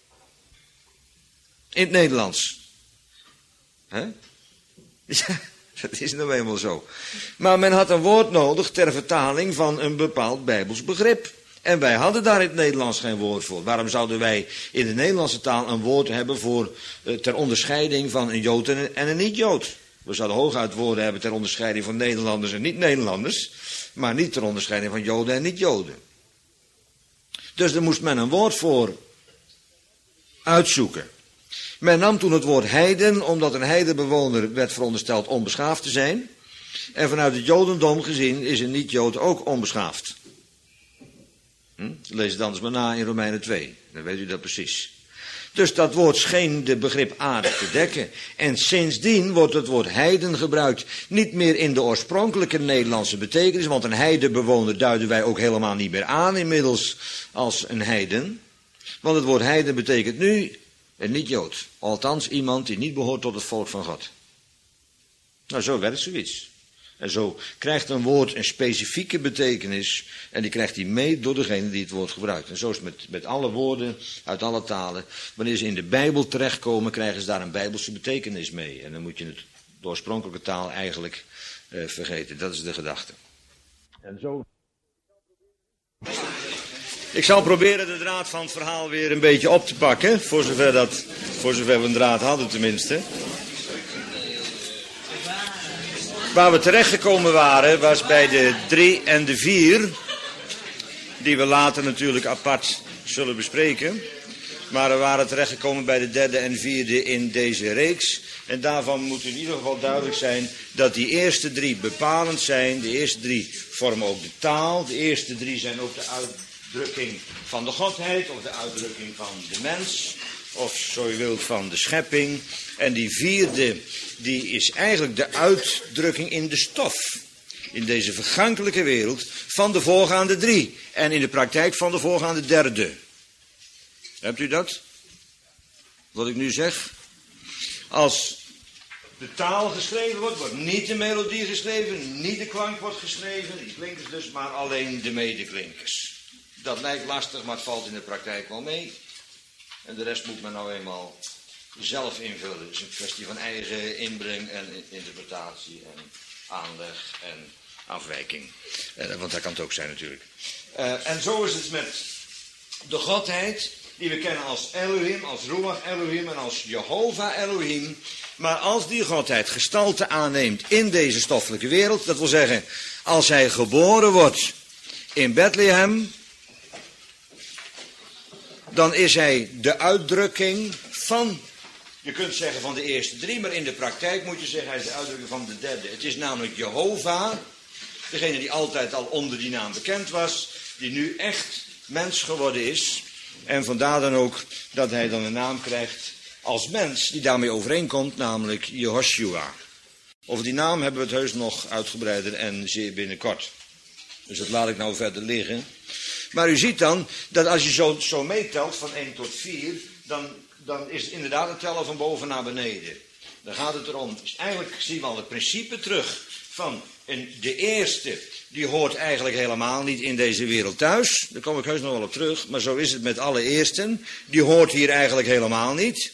S1: In het Nederlands. Hè? Ja, Dat is nou eenmaal zo. Maar men had een woord nodig ter vertaling van een bepaald Bijbels begrip. En wij hadden daar in het Nederlands geen woord voor. Waarom zouden wij in de Nederlandse taal een woord hebben voor uh, ter onderscheiding van een Jood en een, en een niet-Jood? We zouden hooguit woorden hebben ter onderscheiding van Nederlanders en niet-Nederlanders, maar niet ter onderscheiding van Joden en niet-Joden. Dus daar moest men een woord voor uitzoeken. Men nam toen het woord heiden, omdat een heidenbewoner werd verondersteld onbeschaafd te zijn. En vanuit het Jodendom gezien is een niet-Jood ook onbeschaafd. Hm? Lees het anders maar na in Romeinen twee, dan weet u dat precies. Dus dat woord scheen de begrip aardig te dekken. En sindsdien wordt het woord heiden gebruikt. Niet meer in de oorspronkelijke Nederlandse betekenis. Want een heidenbewoner duiden wij ook helemaal niet meer aan inmiddels als een heiden. Want het woord heiden betekent nu een niet-Jood. Althans iemand die niet behoort tot het volk van God. Nou, zo werkt zoiets. En zo krijgt een woord een specifieke betekenis. En die krijgt hij mee door degene die het woord gebruikt. En zo is het met, met alle woorden uit alle talen. Wanneer ze in de Bijbel terechtkomen, krijgen ze daar een Bijbelse betekenis mee. En dan moet je het, de oorspronkelijke taal eigenlijk uh, vergeten. Dat is de gedachte. En zo. Ik zal proberen de draad van het verhaal weer een beetje op te pakken. Voor zover, dat, voor zover we een draad hadden tenminste. Waar we terechtgekomen waren, was bij de drie en de vier, die we later natuurlijk apart zullen bespreken. Maar we waren terechtgekomen bij de derde en vierde in deze reeks. En daarvan moet in ieder geval duidelijk zijn dat die eerste drie bepalend zijn. De eerste drie vormen ook de taal. De eerste drie zijn ook de uitdrukking van de Godheid, of de uitdrukking van de mens, of zo je wilt van de schepping. En die vierde, die is eigenlijk de uitdrukking in de stof. In deze vergankelijke wereld van de voorgaande drie. En in de praktijk van de voorgaande derde. Hebt u dat? Wat ik nu zeg? Als de taal geschreven wordt, wordt niet de melodie geschreven, niet de klank wordt geschreven, die klinkers dus, maar alleen de medeklinkers. Dat lijkt lastig, maar het valt in de praktijk wel mee. En de rest moet men nou eenmaal zelf invullen. Het is een kwestie van eigen inbreng en interpretatie en aanleg en afwijking. Eh, want dat kan het ook zijn natuurlijk. Uh, en zo is het met de Godheid, die we kennen als Elohim, als Ruach Elohim en als Jehovah Elohim. Maar als die Godheid gestalte aanneemt in deze stoffelijke wereld, dat wil zeggen, als hij geboren wordt in Bethlehem, dan is hij de uitdrukking van, je kunt zeggen van de eerste drie, maar in de praktijk moet je zeggen, hij is de uitdrukking van de derde. Het is namelijk Jehovah, degene die altijd al onder die naam bekend was, die nu echt mens geworden is. En vandaar dan ook dat hij dan een naam krijgt als mens, die daarmee overeenkomt, namelijk Jehoshua. Over die naam hebben we het heus nog uitgebreider en zeer binnenkort. Dus dat laat ik nou verder liggen. Maar u ziet dan, dat als je zo, zo meetelt van één tot vier, dan, dan is het inderdaad het tellen van boven naar beneden. Dan gaat het erom, dus eigenlijk zien we al het principe terug van een, de eerste, die hoort eigenlijk helemaal niet in deze wereld thuis. Daar kom ik heus nog wel op terug, maar zo is het met alle eersten. Die hoort hier eigenlijk helemaal niet.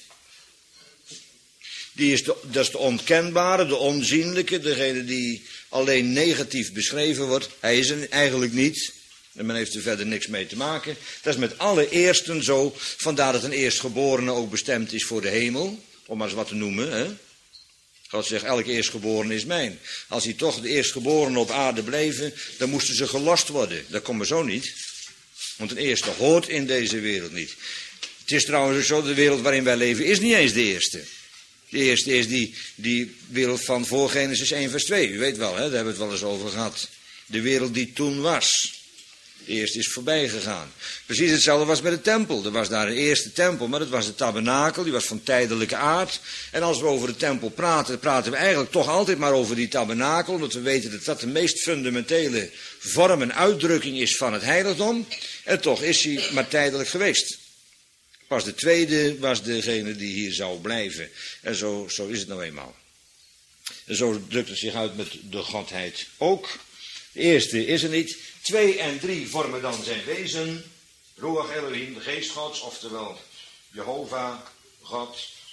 S1: Die is de, dat is de onkenbare, de onzienlijke, degene die alleen negatief beschreven wordt. Hij is er eigenlijk niet. En men heeft er verder niks mee te maken. Dat is met alle eersten zo. Vandaar dat een eerstgeborene ook bestemd is voor de hemel. Om maar eens wat te noemen. Hè? God zegt, elke eerstgeborene is mijn. Als die toch de eerstgeborenen op aarde bleven, dan moesten ze gelost worden. Dat komt maar zo niet. Want een eerste hoort in deze wereld niet. Het is trouwens ook zo, de wereld waarin wij leven is niet eens de eerste. De eerste is die, die wereld van voor Genesis één vers twee. U weet wel, hè? Daar hebben we het wel eens over gehad. De wereld die toen was. De eerste is voorbij gegaan. Precies hetzelfde was met de tempel. Er was daar een eerste tempel, maar dat was de tabernakel. Die was van tijdelijke aard. En als we over de tempel praten, praten we eigenlijk toch altijd maar over die tabernakel. Omdat we weten dat dat de meest fundamentele vorm en uitdrukking is van het heiligdom. En toch is hij maar tijdelijk geweest. Pas de tweede was degene die hier zou blijven. En zo, zo is het nou eenmaal. En zo drukt het zich uit met de Godheid ook. De eerste is er niet. Twee en drie vormen dan zijn wezen. Ruach Elohim, de geest Gods, oftewel Jehovah, God,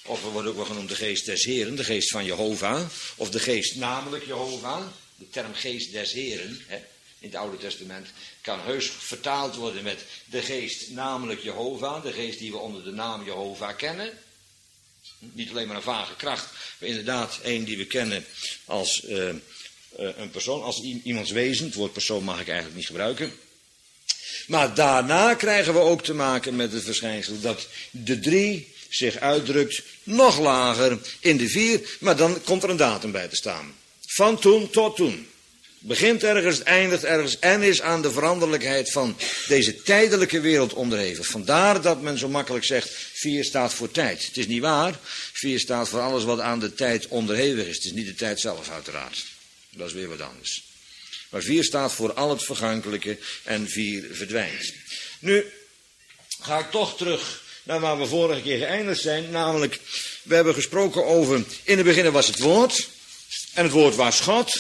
S1: Of er wordt ook wel genoemd de geest des Heren, de geest van Jehovah. Of de geest namelijk Jehovah. De term geest des Heren, hè, in het Oude Testament, kan heus vertaald worden met de geest namelijk Jehovah. De geest die we onder de naam Jehovah kennen. Niet alleen maar een vage kracht, maar inderdaad een die we kennen als uh, uh, een persoon, als iemands wezen. Het woord persoon mag ik eigenlijk niet gebruiken. Maar daarna krijgen we ook te maken met het verschijnsel dat de drie zich uitdrukt nog lager in de vier, maar dan komt er een datum bij te staan. Van toen tot toen. Begint ergens, eindigt ergens en is aan de veranderlijkheid van deze tijdelijke wereld onderhevig. Vandaar dat men zo makkelijk zegt, vier staat voor tijd. Het is niet waar, vier staat voor alles wat aan de tijd onderhevig is. Het is niet de tijd zelf uiteraard. Dat is weer wat anders. Maar vier staat voor al het vergankelijke en vier verdwijnt. Nu ga ik toch terug naar waar we vorige keer geëindigd zijn. Namelijk, we hebben gesproken over, in het begin was het woord. En het woord was God.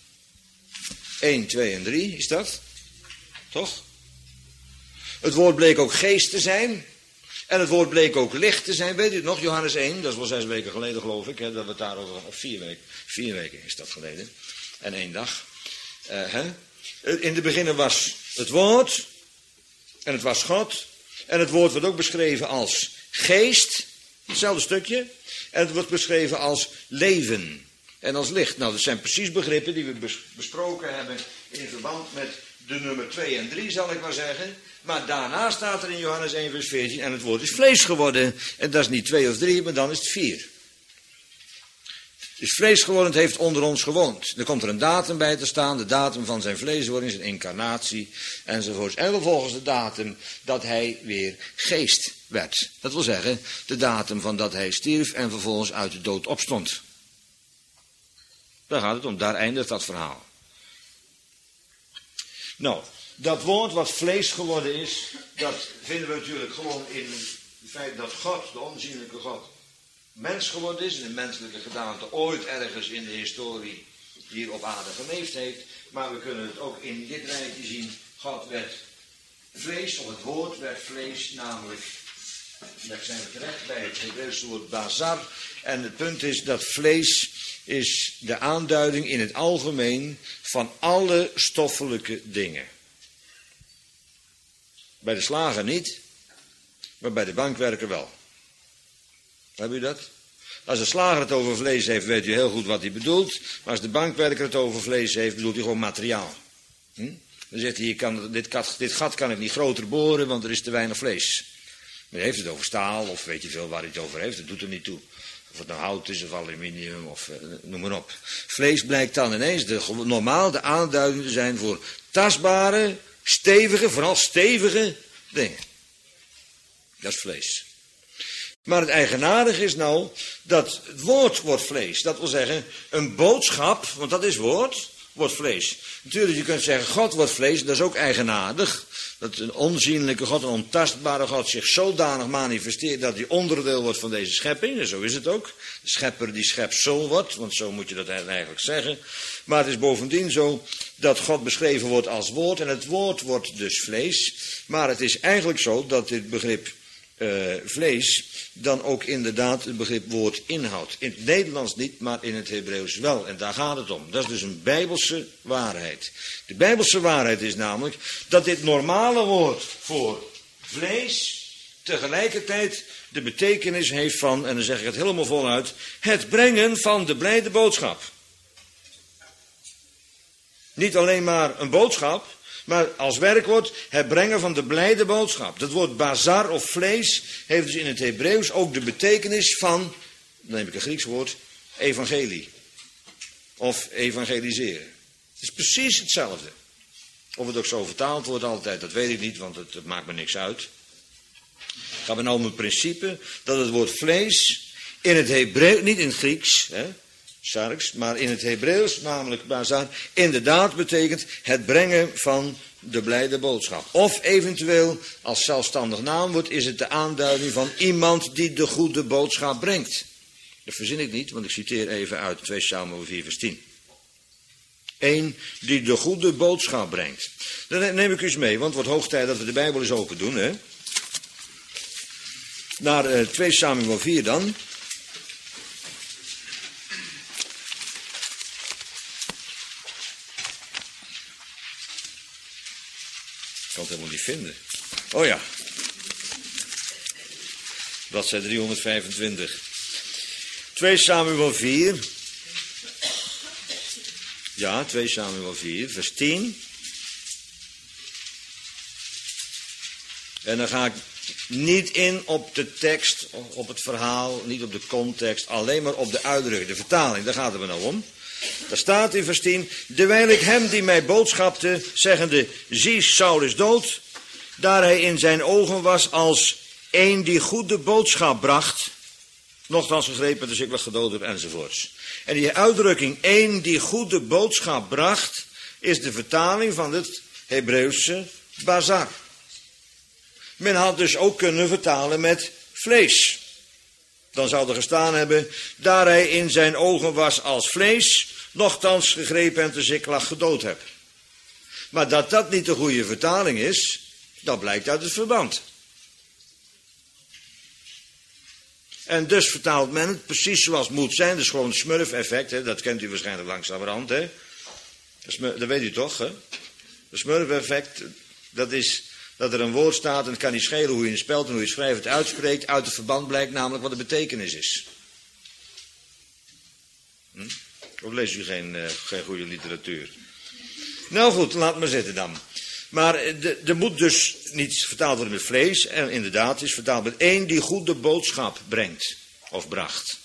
S1: één, twee en drie is dat. Toch? Het woord bleek ook geest te zijn. En het woord bleek ook licht te zijn. Weet u het nog? Johannes één, dat is wel zes weken geleden geloof ik. Hè, dat we het daarover, of vier weken. Vier weken is dat geleden. En één dag. Uh, hè? In het begin was het woord. En het was God. En het woord wordt ook beschreven als geest. Hetzelfde stukje. En het wordt beschreven als leven. En als licht. Nou, dat zijn precies begrippen die we besproken hebben in verband met de nummer twee en drie, zal ik maar zeggen. Maar daarna staat er in Johannes één vers veertien, en het woord is vlees geworden. En dat is niet twee of drie, maar dan is het vier. Het is vlees geworden, het heeft onder ons gewoond. Er komt er een datum bij te staan, de datum van zijn vleeswording, zijn incarnatie, enzovoorts. En vervolgens de datum dat hij weer geest werd. Dat wil zeggen, de datum van dat hij stierf en vervolgens uit de dood opstond. Daar gaat het om, daar eindigt dat verhaal. Nou, dat woord wat vlees geworden is, dat vinden we natuurlijk gewoon in het feit dat God, de onzienlijke God, mens geworden is, in een menselijke gedaante, ooit ergens in de historie hier op aarde geleefd heeft. Maar we kunnen het ook in dit rijtje zien, God werd vlees, of het woord werd vlees, namelijk, daar zijn we terecht bij het Hebreeuwse woord bazar. En het punt is dat vlees is de aanduiding in het algemeen van alle stoffelijke dingen. Bij de slager niet, maar bij de bankwerker wel. Heb u dat? Als de slager het over vlees heeft, weet u heel goed wat hij bedoelt. Maar als de bankwerker het over vlees heeft, bedoelt hij gewoon materiaal. Hm? Dan zegt hij, je kan, dit, gat, dit gat kan ik niet groter boren, want er is te weinig vlees. Maar hij heeft het over staal, of weet je veel waar hij het over heeft, dat doet er niet toe. Of het nou hout is, of aluminium, of uh, noem maar op. Vlees blijkt dan ineens de, normaal de aanduiding te zijn voor tastbare, stevige, vooral stevige dingen. Dat is vlees. Maar het eigenaardige is nou dat het woord wordt vlees. Dat wil zeggen, een boodschap, want dat is woord, wordt vlees. Natuurlijk, je kunt zeggen, God wordt vlees, dat is ook eigenaardig. Dat een onzienlijke God, een ontastbare God zich zodanig manifesteert dat hij onderdeel wordt van deze schepping. En zo is het ook. De schepper die schepsel wordt, want zo moet je dat eigenlijk zeggen. Maar het is bovendien zo dat God beschreven wordt als woord. En het woord wordt dus vlees. Maar het is eigenlijk zo dat dit begrip uh, vlees dan ook inderdaad het begrip woord inhoudt. In het Nederlands niet, maar in het Hebreeuws wel. En daar gaat het om. Dat is dus een Bijbelse waarheid. De Bijbelse waarheid is namelijk dat dit normale woord voor vlees tegelijkertijd de betekenis heeft van, en dan zeg ik het helemaal voluit, het brengen van de blijde boodschap. Niet alleen maar een boodschap, maar als werkwoord het brengen van de blijde boodschap. Dat woord bazar of vlees heeft dus in het Hebreeuws ook de betekenis van, dan neem ik een Grieks woord, evangelie. Of evangeliseren. Het is precies hetzelfde. Of het ook zo vertaald wordt altijd, dat weet ik niet, want het, het maakt me niks uit. Het gaat me nou om het principe dat het woord vlees in het Hebreeuws, niet in het Grieks, hè, sarx, maar in het Hebreeuws, namelijk bazar, inderdaad betekent het brengen van de blijde boodschap. Of eventueel, als zelfstandig naamwoord, is het de aanduiding van iemand die de goede boodschap brengt. Dat verzin ik niet, want ik citeer even uit twee Samuel vier vers tien. Eén die de goede boodschap brengt. Dan neem ik u eens mee, want het wordt hoog tijd dat we de Bijbel eens open doen. Hè? Naar uh, twee Samuel vier dan. vinden. Oh ja. Bladzijde driehonderdvijfentwintig. twee Samuel vier. Ja, twee Samuel vier, vers tien. En dan ga ik niet in op de tekst, op het verhaal, niet op de context, alleen maar op de uitdrukking, de vertaling, daar gaat het me nou om. Daar staat in vers tien, dewijl ik hem die mij boodschapte, zeggende, zie Saul is dood, daar hij in zijn ogen was als een die goede boodschap bracht, nochtans gegrepen, dus ik was gedood enzovoorts. En die uitdrukking, een die goede boodschap bracht, is de vertaling van het Hebreeuwse bazar. Men had dus ook kunnen vertalen met vlees. Dan zou er gestaan hebben, daar hij in zijn ogen was als vlees, nochtans gegrepen en te Ziklag gedood heb. Maar dat dat niet de goede vertaling is, dat blijkt uit het verband. En dus vertaalt men het precies zoals het moet zijn. Dat is gewoon het smurf-effect, hè? Dat kent u waarschijnlijk langzamerhand. Hè? Dat weet u toch? Hè? Het smurf-effect, dat is dat er een woord staat en het kan niet schelen hoe je het spelt en hoe je het schrijft, het uitspreekt. Uit het verband blijkt namelijk wat de betekenis is. Hm? Of leest u geen, uh, geen goede literatuur? Nou goed, laat maar zitten dan. Maar er moet dus niet vertaald worden met vlees. En inderdaad, het is vertaald met één die goede boodschap brengt. Of bracht.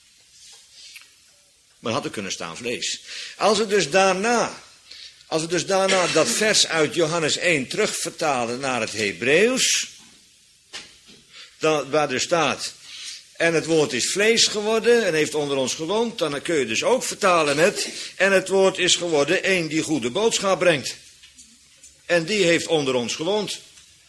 S1: Maar had er kunnen staan vlees. Als we dus daarna, als we dus daarna dat vers uit Johannes één terugvertalen naar het Hebreeuws. Dan, waar er staat, en het woord is vlees geworden en heeft onder ons gewoond. Dan kun je dus ook vertalen met, en het woord is geworden één die goede boodschap brengt. En die heeft onder ons gewoond.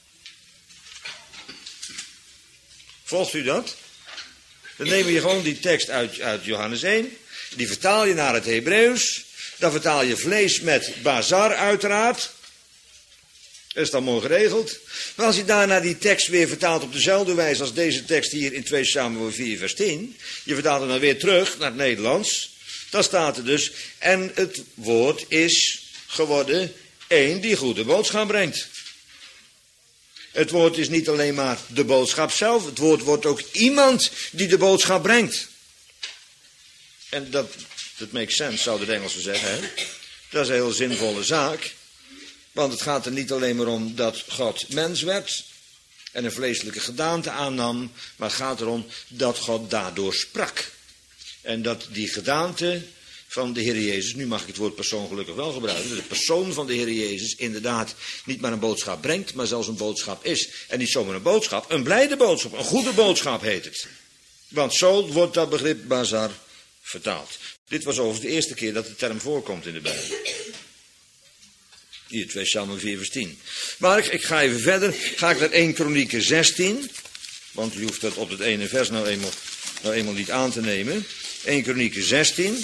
S1: Volgt u dat? Dan neem je gewoon die tekst uit, uit Johannes één. Die vertaal je naar het Hebreeuws. Dan vertaal je vlees met bazar uiteraard. Dat is dan mooi geregeld. Maar als je daarna die tekst weer vertaalt op dezelfde wijze als deze tekst hier in twee Samuel vier vers tien. Je vertaalt hem dan weer terug naar het Nederlands. Dan staat er dus, en het woord is geworden één die goede boodschap brengt. Het woord is niet alleen maar de boodschap zelf. Het woord wordt ook iemand die de boodschap brengt. En dat, dat makes sense, zou de Engelsen zeggen. Hè? Dat is een heel zinvolle zaak. Want het gaat er niet alleen maar om dat God mens werd en een vleeselijke gedaante aannam. Maar het gaat erom dat God daardoor sprak. En dat die gedaante van de Heer Jezus, nu mag ik het woord persoon gelukkig wel gebruiken, de persoon van de Heer Jezus inderdaad niet maar een boodschap brengt, maar zelfs een boodschap is. En niet zomaar een boodschap, een blijde boodschap, een goede boodschap heet het. Want zo wordt dat begrip bazar vertaald. Dit was overigens de eerste keer dat de term voorkomt in de Bijbel. Hier, twee Samuel vier vers tien. Maar ik, ik ga even verder, ga ik naar één Kronieken zestien, want u hoeft dat op het ene vers nou eenmaal, nou eenmaal niet aan te nemen. één Kronieken zestien.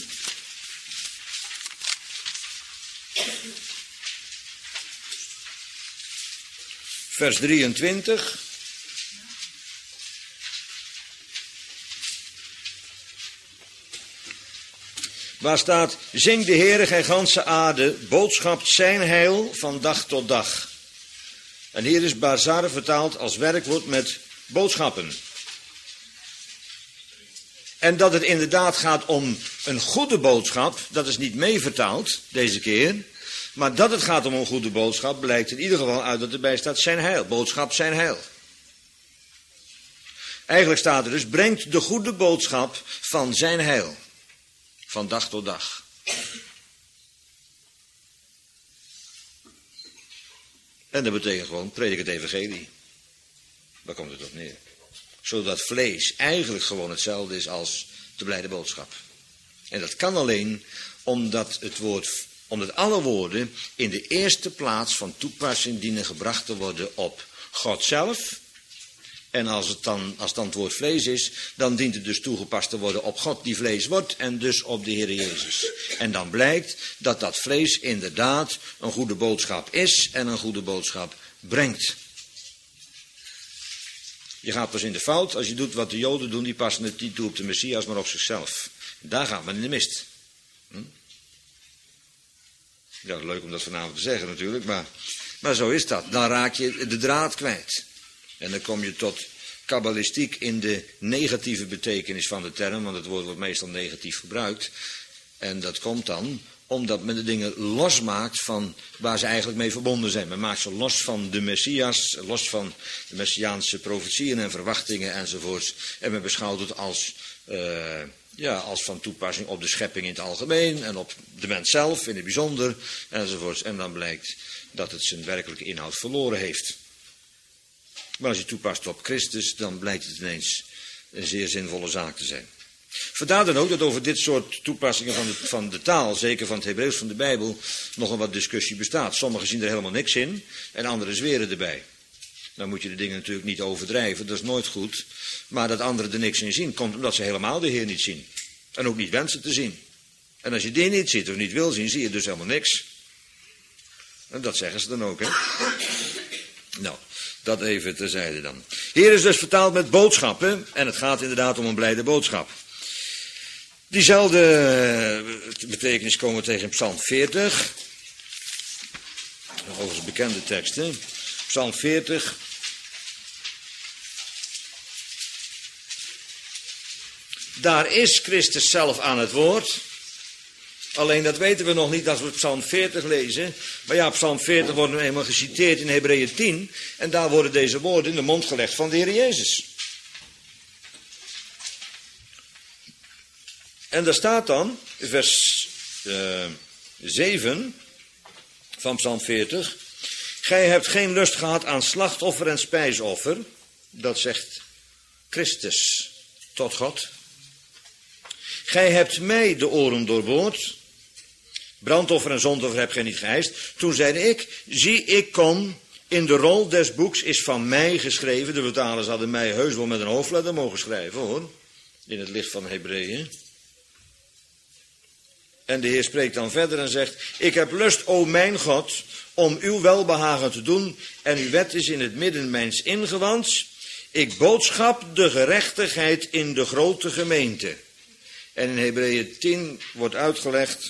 S1: Vers drieëntwintig. Waar staat, zing de Heere gij ganse aarde, boodschapt zijn heil van dag tot dag. En hier is bazar vertaald als werkwoord met boodschappen. En dat het inderdaad gaat om een goede boodschap, dat is niet mee vertaald deze keer. Maar dat het gaat om een goede boodschap blijkt in ieder geval uit dat erbij staat zijn heil. Boodschap zijn heil. Eigenlijk staat er dus, brengt de goede boodschap van zijn heil. Van dag tot dag. En dat betekent gewoon, predik het evangelie. Daar komt het op neer. Zodat vlees eigenlijk gewoon hetzelfde is als de blijde boodschap. En dat kan alleen omdat het woord, omdat alle woorden in de eerste plaats van toepassing dienen gebracht te worden op God zelf. En als het dan, als het dan het woord vlees is, dan dient het dus toegepast te worden op God die vlees wordt en dus op de Heer Jezus. En dan blijkt dat dat vlees inderdaad een goede boodschap is en een goede boodschap brengt. Je gaat pas in de fout als je doet wat de Joden doen, die passen het niet toe op de Messias, maar op zichzelf. Daar gaat men in de mist. Hm? Ja, leuk om dat vanavond te zeggen natuurlijk, maar Maar zo is dat. Dan raak je de draad kwijt. En dan kom je tot kabbalistiek in de negatieve betekenis van de term, want het woord wordt meestal negatief gebruikt. En dat komt dan omdat men de dingen losmaakt van waar ze eigenlijk mee verbonden zijn. Men maakt ze los van de Messias, los van de Messiaanse profetieën en verwachtingen enzovoorts. En men beschouwt het als, uh, ja, als van toepassing op de schepping in het algemeen en op de mens zelf in het bijzonder enzovoorts. En dan blijkt dat het zijn werkelijke inhoud verloren heeft. Maar als je toepast op Christus, dan blijkt het ineens een zeer zinvolle zaak te zijn. Vandaar dan ook dat over dit soort toepassingen van de, van de taal, zeker van het Hebreeuws van de Bijbel, nogal wat discussie bestaat. Sommigen zien er helemaal niks in en anderen zweren erbij. Dan moet je de dingen natuurlijk niet overdrijven, dat is nooit goed. Maar dat anderen er niks in zien, komt omdat ze helemaal de Heer niet zien. En ook niet wensen te zien. En als je die niet ziet of niet wil zien, zie je dus helemaal niks. En dat zeggen ze dan ook, hè. Nou, dat even terzijde dan. Hier is dus vertaald met boodschappen. En het gaat inderdaad om een blijde boodschap. Diezelfde betekenis komen we tegen in Psalm veertig. Overigens bekende teksten. Psalm veertig. Daar is Christus zelf aan het woord. Alleen dat weten we nog niet als we Psalm veertig lezen. Maar ja, Psalm veertig wordt nu eenmaal geciteerd in Hebreeën tien. En daar worden deze woorden in de mond gelegd van de Heer Jezus. En daar staat dan, vers uh, zeven van Psalm veertig. Gij hebt geen lust gehad aan slachtoffer en spijsoffer. Dat zegt Christus tot God. Gij hebt mij de oren doorboord. Brandoffer en zondoffer heb gij niet geëist. Toen zeide ik, zie ik kom, in de rol des boeks is van mij geschreven. De vertalers hadden mij heus wel met een hoofdletter mogen schrijven, hoor. In het licht van Hebreeën. En de Heer spreekt dan verder en zegt, ik heb lust, o mijn God, om uw welbehagen te doen. En uw wet is in het midden mijns ingewands. Ik boodschap de gerechtigheid in de grote gemeente. En in Hebreeën tien wordt uitgelegd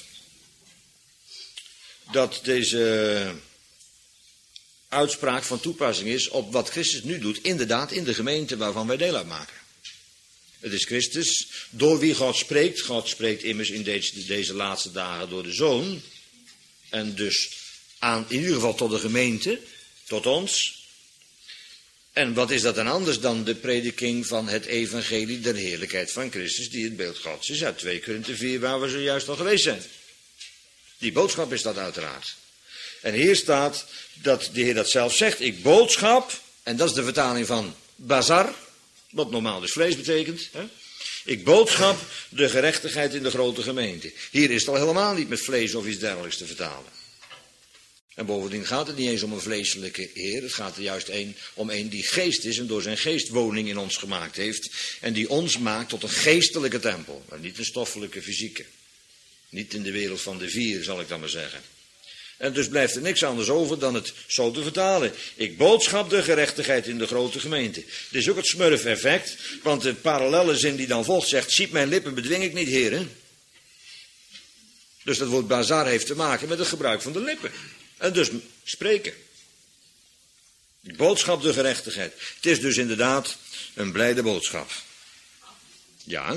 S1: dat deze uitspraak van toepassing is op wat Christus nu doet, inderdaad in de gemeente waarvan wij deel uitmaken. Het is Christus, door wie God spreekt. God spreekt immers in deze, deze laatste dagen door de Zoon. En dus aan, in ieder geval tot de gemeente, tot ons. En wat is dat dan anders dan de prediking van het evangelie der heerlijkheid van Christus, die het beeld Gods is, uit twee Korinthe vier, waar we zojuist al geweest zijn. Die boodschap is dat uiteraard. En hier staat dat de Heer dat zelf zegt, ik boodschap, en dat is de vertaling van bazar, wat normaal dus vlees betekent. Hè? Ik boodschap de gerechtigheid in de grote gemeente. Hier is het al helemaal niet met vlees of iets dergelijks te vertalen. En bovendien gaat het niet eens om een vleeselijke Heer. Het gaat er juist een, om een die geest is en door zijn geest woning in ons gemaakt heeft. En die ons maakt tot een geestelijke tempel. Maar niet een stoffelijke, fysieke. Niet in de wereld van de vier, zal ik dan maar zeggen. En dus blijft er niks anders over dan het zo te vertalen. Ik boodschap de gerechtigheid in de grote gemeente. Dit is ook het smurf-effect, want de parallelle zin die dan volgt zegt, ziet mijn lippen bedwing ik niet, heren. Dus dat woord bazar heeft te maken met het gebruik van de lippen. En dus spreken. Ik boodschap de gerechtigheid. Het is dus inderdaad een blijde boodschap. Ja.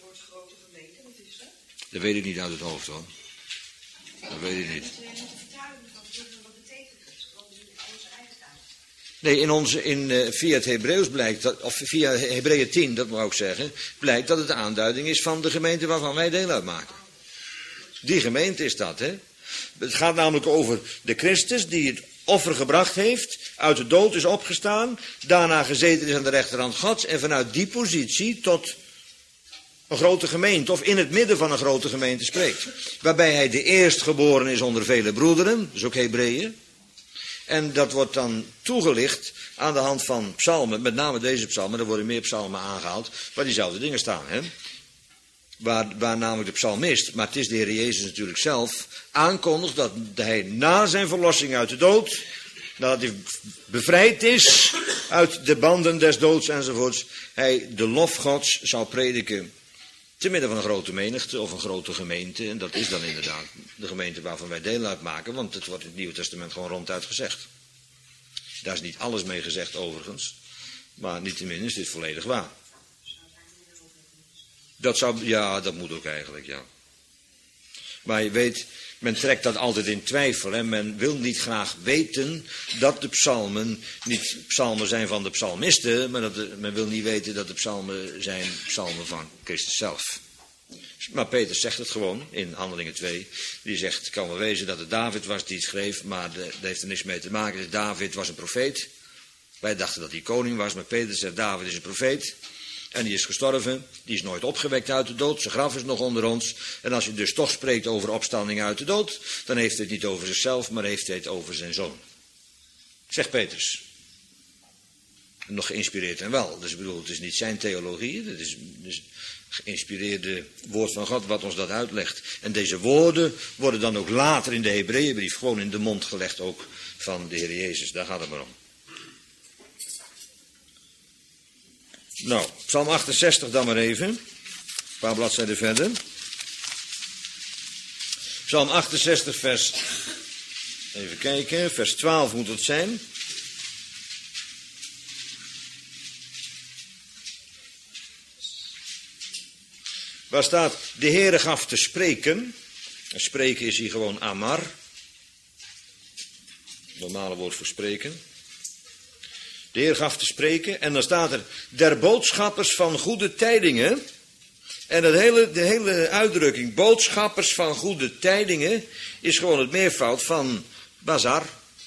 S1: Dat weet ik niet uit het hoofd, hoor. Dat weet ik niet. Nee, in onze, in, uh, via het Hebreeuws blijkt, dat, of via Hebreeën tien, dat moet ik ook zeggen, blijkt dat het de aanduiding is van de gemeente waarvan wij deel uitmaken. Die gemeente is dat, hè. Het gaat namelijk over de Christus die het offer gebracht heeft, uit de dood is opgestaan, daarna gezeten is aan de rechterhand Gods en vanuit die positie tot een grote gemeente, of in het midden van een grote gemeente spreekt. Waarbij hij de eerstgeboren is onder vele broederen, dus ook Hebreeën. En dat wordt dan toegelicht aan de hand van psalmen, met name deze psalmen, er worden meer psalmen aangehaald, waar diezelfde dingen staan. Hè? Waar, waar namelijk de psalmist, maar het is de Heer Jezus natuurlijk zelf, aankondigt dat hij na zijn verlossing uit de dood, nadat hij bevrijd is uit de banden des doods enzovoorts, hij de lof Gods zou prediken te midden van een grote menigte of een grote gemeente. En dat is dan inderdaad de gemeente waarvan wij deel uitmaken, want het wordt in het Nieuwe Testament gewoon ronduit gezegd. Daar is niet alles mee gezegd overigens. Maar niettemin is dit volledig waar. Dat zou, ja, dat moet ook eigenlijk, ja. Maar je weet, men trekt dat altijd in twijfel. En men wil niet graag weten dat de psalmen niet psalmen zijn van de psalmisten. Maar dat de, men wil niet weten dat de psalmen zijn psalmen van Christus zelf. Maar Petrus zegt het gewoon in Handelingen twee. Die zegt, het kan wel wezen dat het David was die het schreef. Maar dat heeft er niks mee te maken. Dus David was een profeet. Wij dachten dat hij koning was. Maar Petrus zegt, David is een profeet. En die is gestorven, die is nooit opgewekt uit de dood, zijn graf is nog onder ons. En als je dus toch spreekt over opstanding uit de dood, dan heeft hij het niet over zichzelf, maar heeft hij het over zijn zoon. Zegt Petrus. En nog geïnspireerd en wel. Dus ik bedoel, het is niet zijn theologie, het is dus geïnspireerde woord van God wat ons dat uitlegt. En deze woorden worden dan ook later in de Hebreeënbrief gewoon in de mond gelegd ook van de Heer Jezus. Daar gaat het maar om. Nou, Psalm achtenzestig dan maar even. Een paar bladzijden verder. Psalm achtenzestig, vers... Even kijken, vers twaalf moet het zijn. Waar staat, de Heere gaf te spreken. En spreken is hier gewoon amar. Normale woord voor spreken. De Heer gaf te spreken en dan staat er, der boodschappers van goede tijdingen. En dat hele, de hele uitdrukking, boodschappers van goede tijdingen, is gewoon het meervoud van bazar.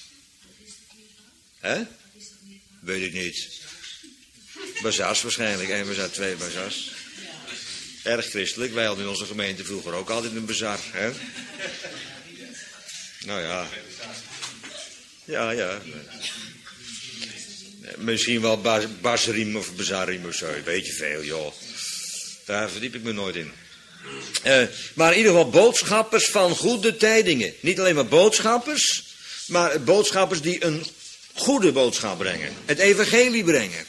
S1: Hè? Weet ik niet. Bazars waarschijnlijk, één bazar, twee bazars. Erg christelijk, wij hadden in onze gemeente vroeger ook altijd een bazar. Hè? Nou ja. Ja, ja. Misschien wel bas, basriem of bazarriem of zo. Een beetje veel, joh. Daar verdiep ik me nooit in. Uh, maar in ieder geval boodschappers van goede tijdingen. Niet alleen maar boodschappers, maar boodschappers die een goede boodschap brengen. Het evangelie brengen.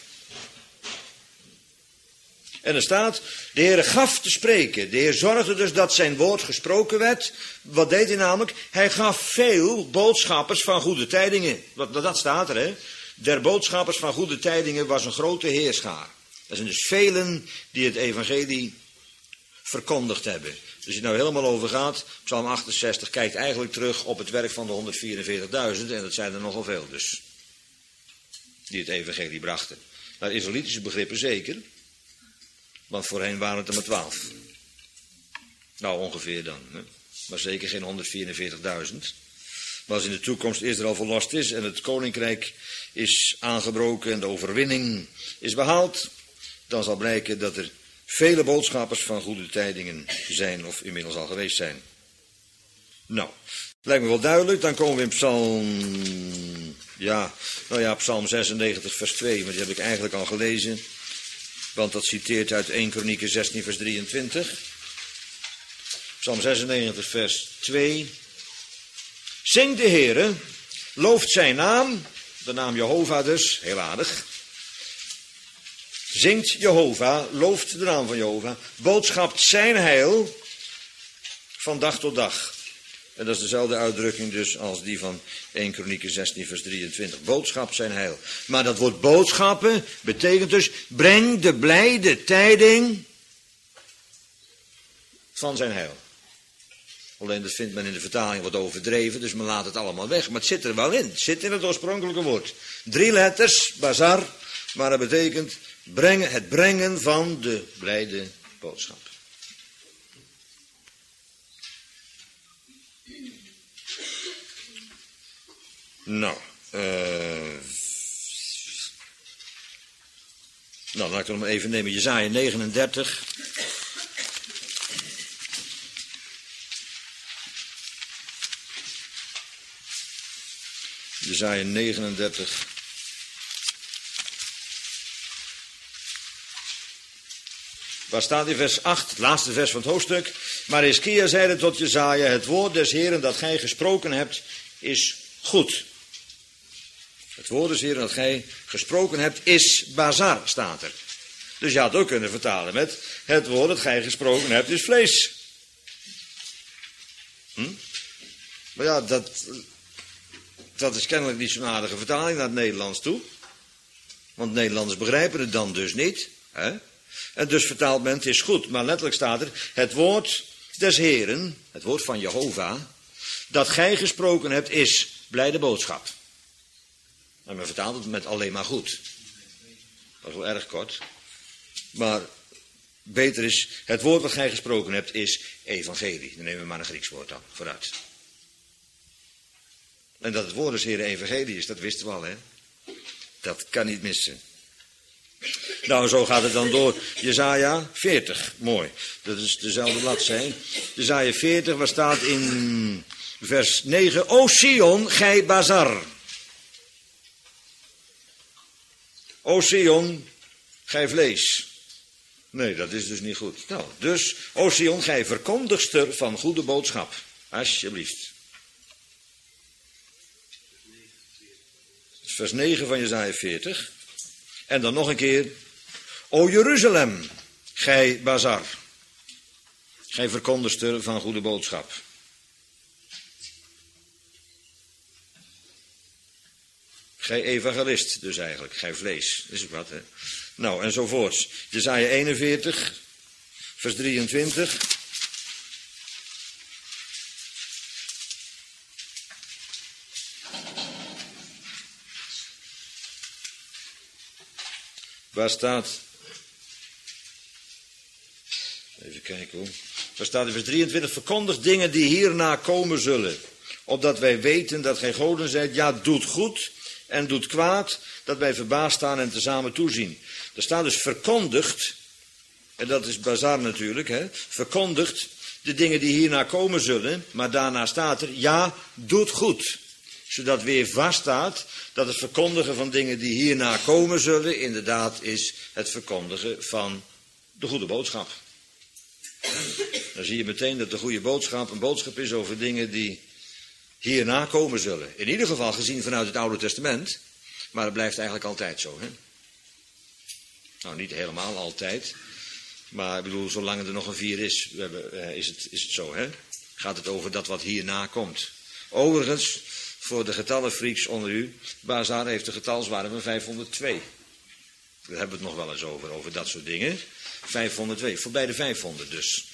S1: En er staat, de Heer gaf te spreken. De Heer zorgde dus dat zijn woord gesproken werd. Wat deed hij namelijk? Hij gaf veel boodschappers van goede tijdingen. Dat, dat staat er, hè. Der boodschappers van goede tijdingen was een grote heerschaar. Er zijn dus velen die het evangelie verkondigd hebben. Dus als het nou helemaal over gaat, Psalm achtenzestig kijkt eigenlijk terug op het werk van de honderdvierenveertigduizend. En dat zijn er nogal veel dus. Die het evangelie brachten. Naar Israëlitische begrippen zeker. Want voorheen waren het er maar twaalf. Nou ongeveer dan. Hè? Maar zeker geen honderdvierenveertigduizend. Maar als in de toekomst Israël verlost is en het koninkrijk is aangebroken en de overwinning is behaald, dan zal blijken dat er vele boodschappers van goede tijdingen zijn of inmiddels al geweest zijn. Nou, lijkt me wel duidelijk. Dan komen we in Psalm, ja, nou ja, Psalm zesennegentig vers twee, maar die heb ik eigenlijk al gelezen, want dat citeert uit eerste Kronieken zestien vers drieëntwintig. Psalm zesennegentig vers twee. Zingt de Heere, looft zijn naam, de naam Jehovah dus, heel aardig. Zingt Jehovah, looft de naam van Jehovah, boodschapt zijn heil van dag tot dag. En dat is dezelfde uitdrukking dus als die van eerste Kronieken zestien vers drieëntwintig. Boodschap zijn heil. Maar dat woord boodschappen betekent dus, breng de blijde tijding van zijn heil. Alleen dat vindt men in de vertaling wat overdreven, dus men laat het allemaal weg. Maar het zit er wel in, het zit in het oorspronkelijke woord. Drie letters, bazar, maar dat betekent brengen, het brengen van de blijde boodschap. Nou, uh, nou, laat ik het nog even nemen. Jesaja negenendertig. Jesaja negenendertig. Waar staat in vers acht, het laatste vers van het hoofdstuk. Maar Hiskia zeide tot Jesaja, het woord des Heeren dat gij gesproken hebt, is goed. Het woord des Heeren dat gij gesproken hebt, is bazar, staat er. Dus je had ook kunnen vertalen met, het woord dat gij gesproken hebt, is vlees. Hm? Maar ja, dat... dat is kennelijk niet zo'n aardige vertaling naar het Nederlands toe. Want Nederlanders begrijpen het dan dus niet. Hè? En dus vertaalt men, het is goed. Maar letterlijk staat er, het woord des Heren, het woord van Jehovah, dat gij gesproken hebt, is blijde boodschap. En men vertaalt het met alleen maar goed. Dat is wel erg kort. Maar beter is, het woord wat gij gesproken hebt, is evangelie. Dan nemen we maar een Grieks woord dan, vooruit. En dat het woord des Heren evangelie is, dat wisten we al, hè. Dat kan niet missen. Nou, zo gaat het dan door. Jesaja veertig, mooi. Dat is dezelfde bladzijde. Jesaja veertig, waar staat in vers negen, O Sion, gij bazar. O Sion, gij vlees. Nee, dat is dus niet goed. Nou, dus, O Sion, gij verkondigster van goede boodschap. Alsjeblieft. Vers negen van Jesaja veertig. En dan nog een keer. O Jeruzalem, gij bazar. Gij verkondigster van goede boodschap. Gij evangelist dus eigenlijk, gij vlees. Dat is ook wat, hè. Nou, enzovoorts. Jesaja eenenveertig, vers drieëntwintig. Waar staat... Even kijken hoor. Waar staat in vers drieëntwintig, verkondig dingen die hierna komen zullen. Opdat wij weten dat gij goden zijt. Ja, doet goed en doet kwaad, dat wij verbaasd staan en tezamen toezien. Er staat dus verkondigd, en dat is bazar natuurlijk, hè, verkondigt de dingen die hierna komen zullen, maar daarna staat er, ja, doet goed. Zodat weer vaststaat dat het verkondigen van dingen die hierna komen zullen, inderdaad is het verkondigen van de goede boodschap. Dan zie je meteen dat de goede boodschap een boodschap is over dingen die hierna komen zullen. In ieder geval gezien vanuit het Oude Testament, maar dat blijft eigenlijk altijd zo, hè? Nou, niet helemaal altijd, maar ik bedoel, zolang er nog een vier is, we hebben, is, het, is het zo, hè? Gaat het over dat wat hierna komt. Overigens, voor de getallenfreaks onder u, Bazar heeft de getalswaarde van vijfhonderdtwee. Daar hebben we het nog wel eens over, over dat soort dingen. vijfhonderdtwee, voorbij de vijfhonderd dus.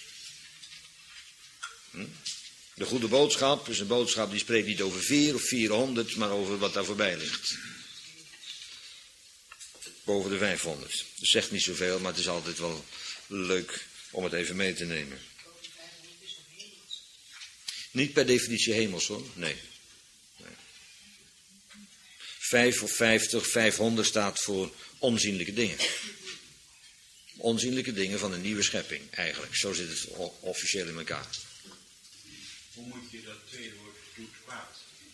S1: Hm? De goede boodschap is een boodschap die spreekt niet over vier of vierhonderd, maar over wat daar voorbij ligt. Boven de vijfhonderd. Dat zegt niet zoveel, maar het is altijd wel leuk om het even mee te nemen. Niet per definitie hemels hoor, nee. nee. Vijf of vijftig, vijfhonderd staat voor onzienlijke dingen. Onzienlijke dingen van een nieuwe schepping, eigenlijk. Zo zit het officieel in elkaar.
S4: Hoe moet je dat tweede woord doet kwaad?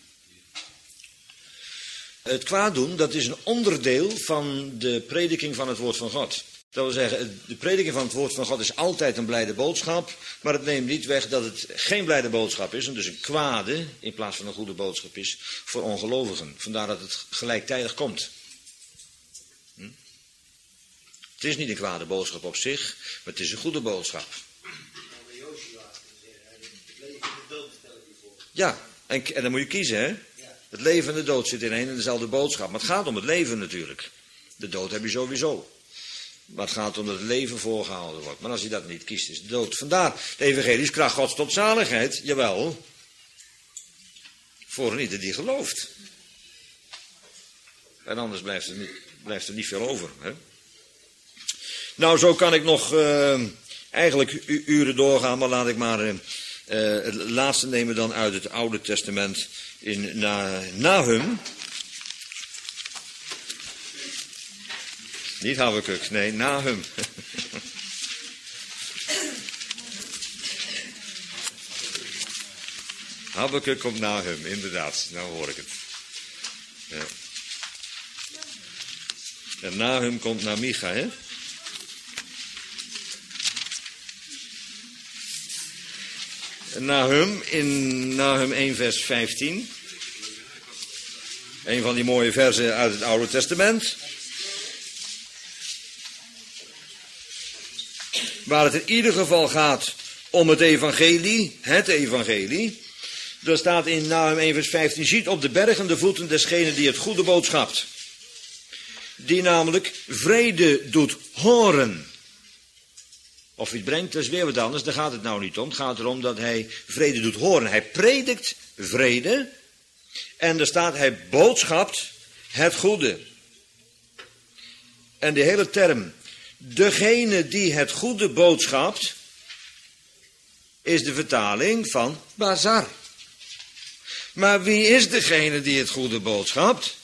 S1: Het kwaad doen, dat is een onderdeel van de prediking van het woord van God. Dat wil zeggen, de prediking van het woord van God is altijd een blijde boodschap, maar het neemt niet weg dat het geen blijde boodschap is, en dus een kwade in plaats van een goede boodschap is voor ongelovigen. Vandaar dat het gelijktijdig komt. Hm? Het is niet een kwade boodschap op zich, maar het is een goede boodschap. Ja, en, en dan moet je kiezen, hè. Het leven en de dood zitten in één en dezelfde boodschap. Maar het gaat om het leven natuurlijk. De dood heb je sowieso. Maar het gaat om dat het leven voorgehouden wordt. Maar als je dat niet kiest, is de dood. Vandaar, de evangelie is kracht Gods tot zaligheid. Jawel. Voor een ieder die gelooft. En anders blijft er niet, blijft er niet veel over. Hè? Nou, zo kan ik nog uh, eigenlijk u, uren doorgaan. Maar laat ik maar uh, uh, het laatste nemen dan uit het Oude Testament. In Na, Nahum. Niet Habakuk, nee, Nahum. Habakuk komt Nahum, inderdaad. Nou hoor ik het. Ja. En Nahum komt naar Micha, hè? Nahum, in Nahum één vers vijftien. Een van die mooie versen uit het Oude Testament. Waar het in ieder geval gaat om het evangelie, het evangelie. Er staat in Nahum één vers vijftien, ziet op de bergen de voeten desgene die het goede boodschapt. Die namelijk vrede doet horen. Of hij het brengt, dat is weer wat anders, daar gaat het nou niet om. Het gaat erom dat hij vrede doet horen. Hij predikt vrede en er staat hij boodschapt het goede. En de hele term, degene die het goede boodschapt, is de vertaling van bazar. Maar wie is degene die het goede boodschapt?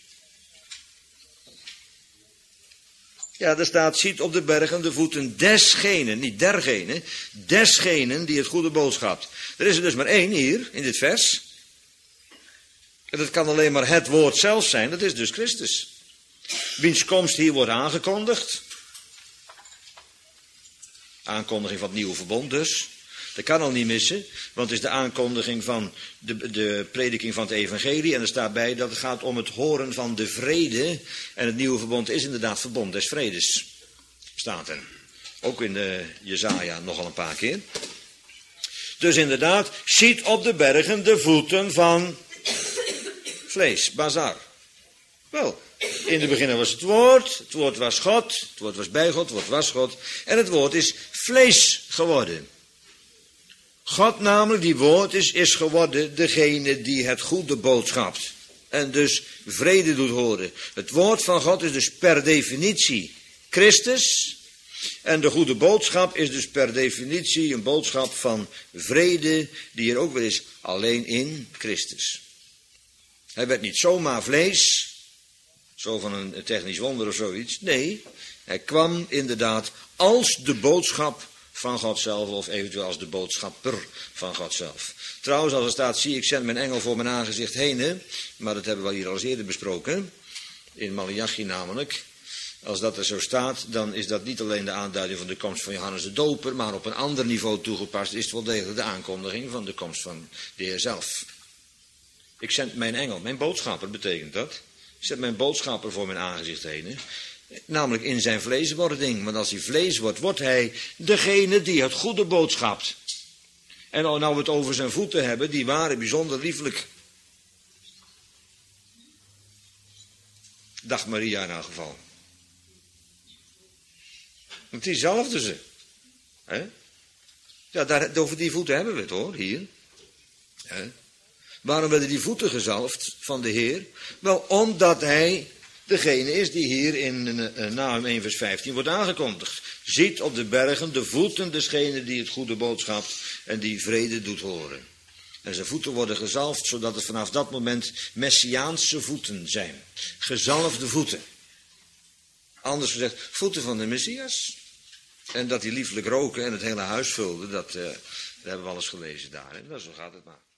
S1: Ja, er staat, ziet op de bergen de voeten desgene, niet dergene, desgenen die het goede boodschapt. Er is er dus maar één hier, in dit vers. En dat kan alleen maar het woord zelf zijn, dat is dus Christus. Wiens komst hier wordt aangekondigd. Aankondiging van het nieuwe verbond dus. Dat kan al niet missen, want het is de aankondiging van de, de prediking van het evangelie. En er staat bij dat het gaat om het horen van de vrede. En het nieuwe verbond is inderdaad verbond des vredes. Staat er. Ook in de Jesaja nogal een paar keer. Dus inderdaad, ziet op de bergen de voeten van vlees, bazar. Wel, in het begin was het woord, het woord was God, het woord was bij God, het woord was God. En het woord is vlees geworden. God namelijk, die woord is, is geworden degene die het goede boodschapt. En dus vrede doet horen. Het woord van God is dus per definitie Christus. En de goede boodschap is dus per definitie een boodschap van vrede, die er ook weer is, alleen in Christus. Hij werd niet zomaar vlees, zo van een technisch wonder of zoiets. Nee, hij kwam inderdaad als de boodschap van God zelf, of eventueel als de boodschapper van God zelf. Trouwens, als er staat, zie ik zend mijn engel voor mijn aangezicht heen, hè? Maar dat hebben we hier al eens eerder besproken, in Maleachi namelijk. Als dat er zo staat, dan is dat niet alleen de aanduiding van de komst van Johannes de Doper, maar op een ander niveau toegepast is het wel degelijk de aankondiging van de komst van de Heer zelf. Ik zend mijn engel, mijn boodschapper betekent dat. Ik zet mijn boodschapper voor mijn aangezicht heen, hè? Namelijk in zijn vleeswording. Want als hij vlees wordt, wordt hij degene die het goede boodschapt. En nou we het over zijn voeten hebben, die waren bijzonder lieflijk. Dag Maria in elk geval. Want die zalfde ze. He? Ja, daar, over die voeten hebben we het hoor, hier. He? Waarom werden die voeten gezalfd van de Heer? Wel, omdat hij degene is die hier in uh, Nahum één vers vijftien wordt aangekondigd. Ziet op de bergen de voeten desgene die het goede boodschapt en die vrede doet horen. En zijn voeten worden gezalfd, zodat het vanaf dat moment messiaanse voeten zijn. Gezalfde voeten. Anders gezegd, voeten van de Messias. En dat die lieflijk roken en het hele huis vulden, dat, uh, dat hebben we alles gelezen daar. En zo gaat het maar.